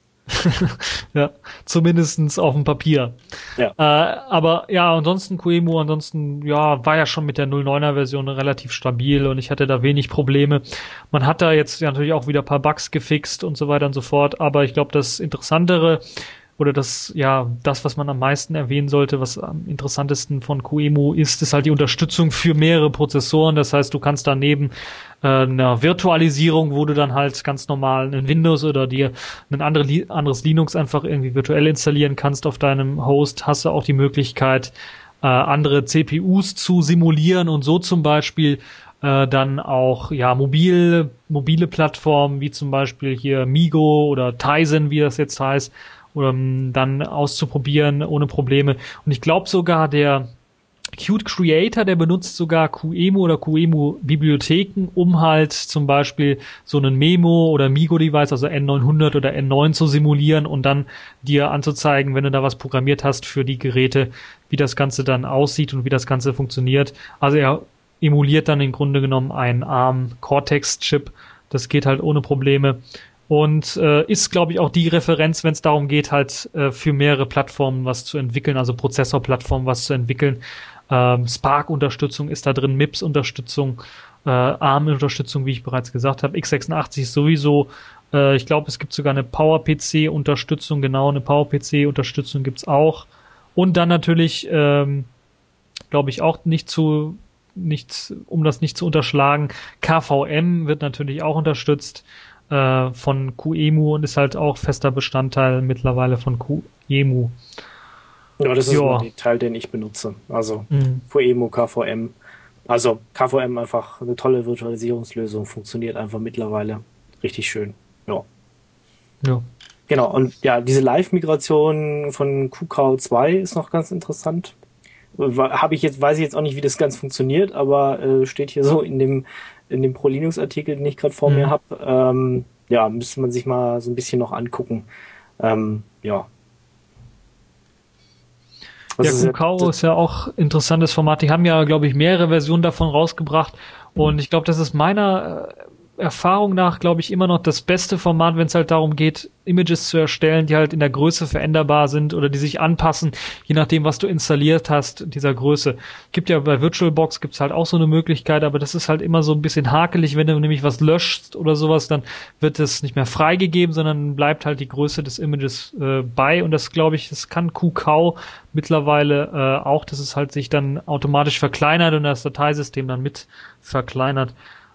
Ja, zumindestens auf dem Papier. Ja. Äh, aber ja, ansonsten Q E M U, ansonsten, ja, war ja schon mit der null Punkt neuner Version relativ stabil und ich hatte da wenig Probleme. Man hat da jetzt ja natürlich auch wieder ein paar Bugs gefixt und so weiter und so fort, aber ich glaube, das Interessantere oder das, ja, das, was man am meisten erwähnen sollte, was am interessantesten von Q E M U ist, ist halt die Unterstützung für mehrere Prozessoren. Das heißt, du kannst daneben äh, einer Virtualisierung, wo du dann halt ganz normal einen Windows oder dir ein andere, anderes Linux einfach irgendwie virtuell installieren kannst auf deinem Host, hast du auch die Möglichkeit, äh, andere C P Us zu simulieren und so zum Beispiel äh, dann auch, ja, mobil, mobile Plattformen, wie zum Beispiel hier Migo oder Tizen, wie das jetzt heißt, oder um, dann auszuprobieren ohne Probleme. Und ich glaube sogar, der Qt Creator, der benutzt sogar Q E M U oder Q E M U-Bibliotheken, um halt zum Beispiel so einen Memo- oder Migo-Device, also N neunhundert oder N neun zu simulieren und dann dir anzuzeigen, wenn du da was programmiert hast für die Geräte, wie das Ganze dann aussieht und wie das Ganze funktioniert. Also er emuliert dann im Grunde genommen einen ARM Cortex-Chip. Das geht halt ohne Probleme. Und äh, ist, glaube ich, auch die Referenz, wenn es darum geht, halt äh, für mehrere Plattformen was zu entwickeln, also Prozessorplattformen was zu entwickeln. Ähm, Spark-Unterstützung ist da drin, M I P S-Unterstützung, äh, ARM-Unterstützung, wie ich bereits gesagt habe, x sechsundachtzig sowieso. Äh, ich glaube, es gibt sogar eine Power-P C-Unterstützung, genau, eine Power-P C-Unterstützung gibt's auch. Und dann natürlich, ähm, glaube ich, auch nicht zu, nicht, um das nicht zu unterschlagen, K V M wird natürlich auch unterstützt von Q E M U und ist halt auch fester Bestandteil mittlerweile von Q E M U. Ja, das ist ja der Teil, den ich benutze. Also mhm. Q E M U, K V M. Also K V M einfach eine tolle Virtualisierungslösung, funktioniert einfach mittlerweile richtig schön. Ja. Ja. Genau, und ja, diese Live-Migration von Q K zwei ist noch ganz interessant. Habe ich jetzt, weiß ich jetzt auch nicht, wie das ganz funktioniert, aber äh, steht hier so in dem in dem Pro-Linux-Artikel, den ich gerade vor mhm. mir habe. Ähm, ja, müsste man sich mal so ein bisschen noch angucken. Ähm, ja. Was ja, Q K ist, ist ja auch interessantes Format. Die haben ja, glaube ich, mehrere Versionen davon rausgebracht. Und ich glaube, das ist meiner äh, Erfahrung nach, glaube ich, immer noch das beste Format, wenn es halt darum geht, Images zu erstellen, die halt in der Größe veränderbar sind oder die sich anpassen, je nachdem, was du installiert hast, dieser Größe. Gibt ja bei VirtualBox gibt's halt auch so eine Möglichkeit, aber das ist halt immer so ein bisschen hakelig, wenn du nämlich was löschst oder sowas, dann wird es nicht mehr freigegeben, sondern bleibt halt die Größe des Images äh, bei und das, glaube ich, das kann Q K mittlerweile äh, auch, dass es halt sich dann automatisch verkleinert und das Dateisystem dann mit verkleinert.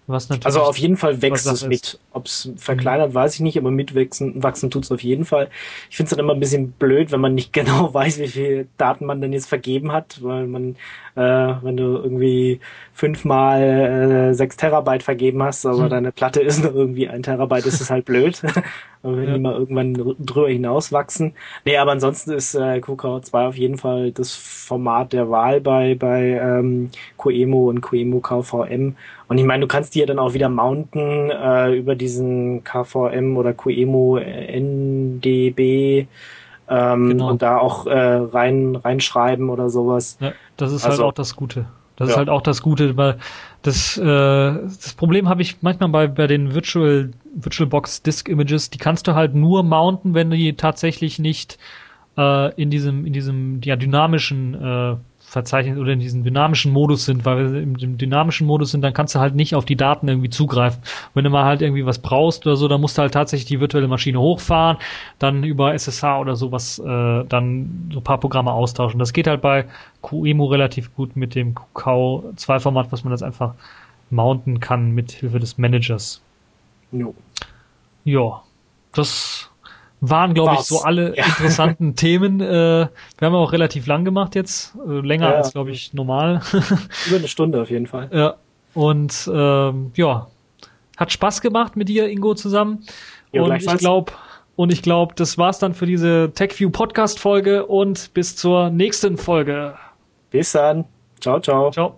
Was natürlich Also auf jeden Fall wächst was es Sache mit. ist. Ob es verkleinert, weiß ich nicht, aber mitwachsen wachsen tut es auf jeden Fall. Ich finde es dann immer ein bisschen blöd, wenn man nicht genau weiß, wie viel Daten man denn jetzt vergeben hat, weil man, äh, wenn du irgendwie fünfmal äh, sechs Terabyte vergeben hast, aber Hm. deine Platte ist nur irgendwie ein Terabyte, ist es halt blöd. Aber wenn Ja. die mal irgendwann dr- drüber hinaus wachsen. Nee, aber ansonsten ist äh, Q K zwei auf jeden Fall das Format der Wahl bei bei ähm, QEMU und QEMU K V M. Und ich meine, du kannst die ja dann auch wieder mounten äh, über diesen K V M oder QEMU N D B ähm, Genau. und da auch äh, rein reinschreiben oder sowas. Ja, das ist Also- halt auch das Gute. Das Ja. ist halt auch das Gute, weil das, äh, das Problem habe ich manchmal bei, bei den Virtual, VirtualBox Disk Images, die kannst du halt nur mounten, wenn die tatsächlich nicht äh, in diesem, in diesem ja, dynamischen äh, Verzeichnis oder in diesem dynamischen Modus sind, weil wir im, im dynamischen Modus sind, dann kannst du halt nicht auf die Daten irgendwie zugreifen. Wenn du mal halt irgendwie was brauchst oder so, dann musst du halt tatsächlich die virtuelle Maschine hochfahren, dann über S S H oder sowas äh, dann so ein paar Programme austauschen. Das geht halt bei QEMU relativ gut mit dem Q K zwei Format, was man das einfach mounten kann mit Hilfe des Managers. Jo. Ja, das waren, glaube ich, War's. so alle Ja. interessanten Themen. Äh, wir haben auch relativ lang gemacht jetzt, äh, länger Ja. als, glaube ich, normal. Über eine Stunde auf jeden Fall. Ja, und ähm, ja, hat Spaß gemacht mit dir, Ingo, zusammen. Ja, und ich gleichfalls. glaube, und ich glaube, das war's dann für diese TechView Podcast Folge und bis zur nächsten Folge. Bis dann. Ciao, ciao. Ciao.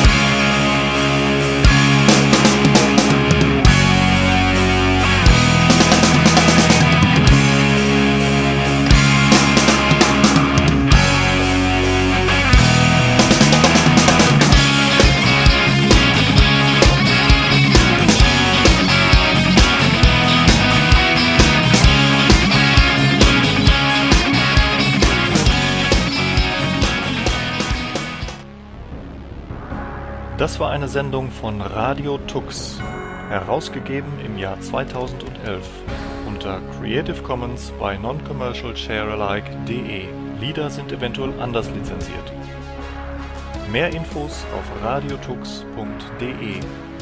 Das war eine Sendung von Radio Tux, herausgegeben im Jahr zweitausendelf unter Creative Commons bei Non-Commercial Sharealike punkt de. Lieder sind eventuell anders lizenziert. Mehr Infos auf radiotux punkt de.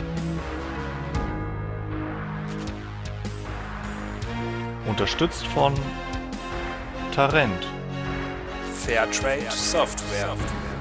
Unterstützt von Tarent. Fairtrade Software.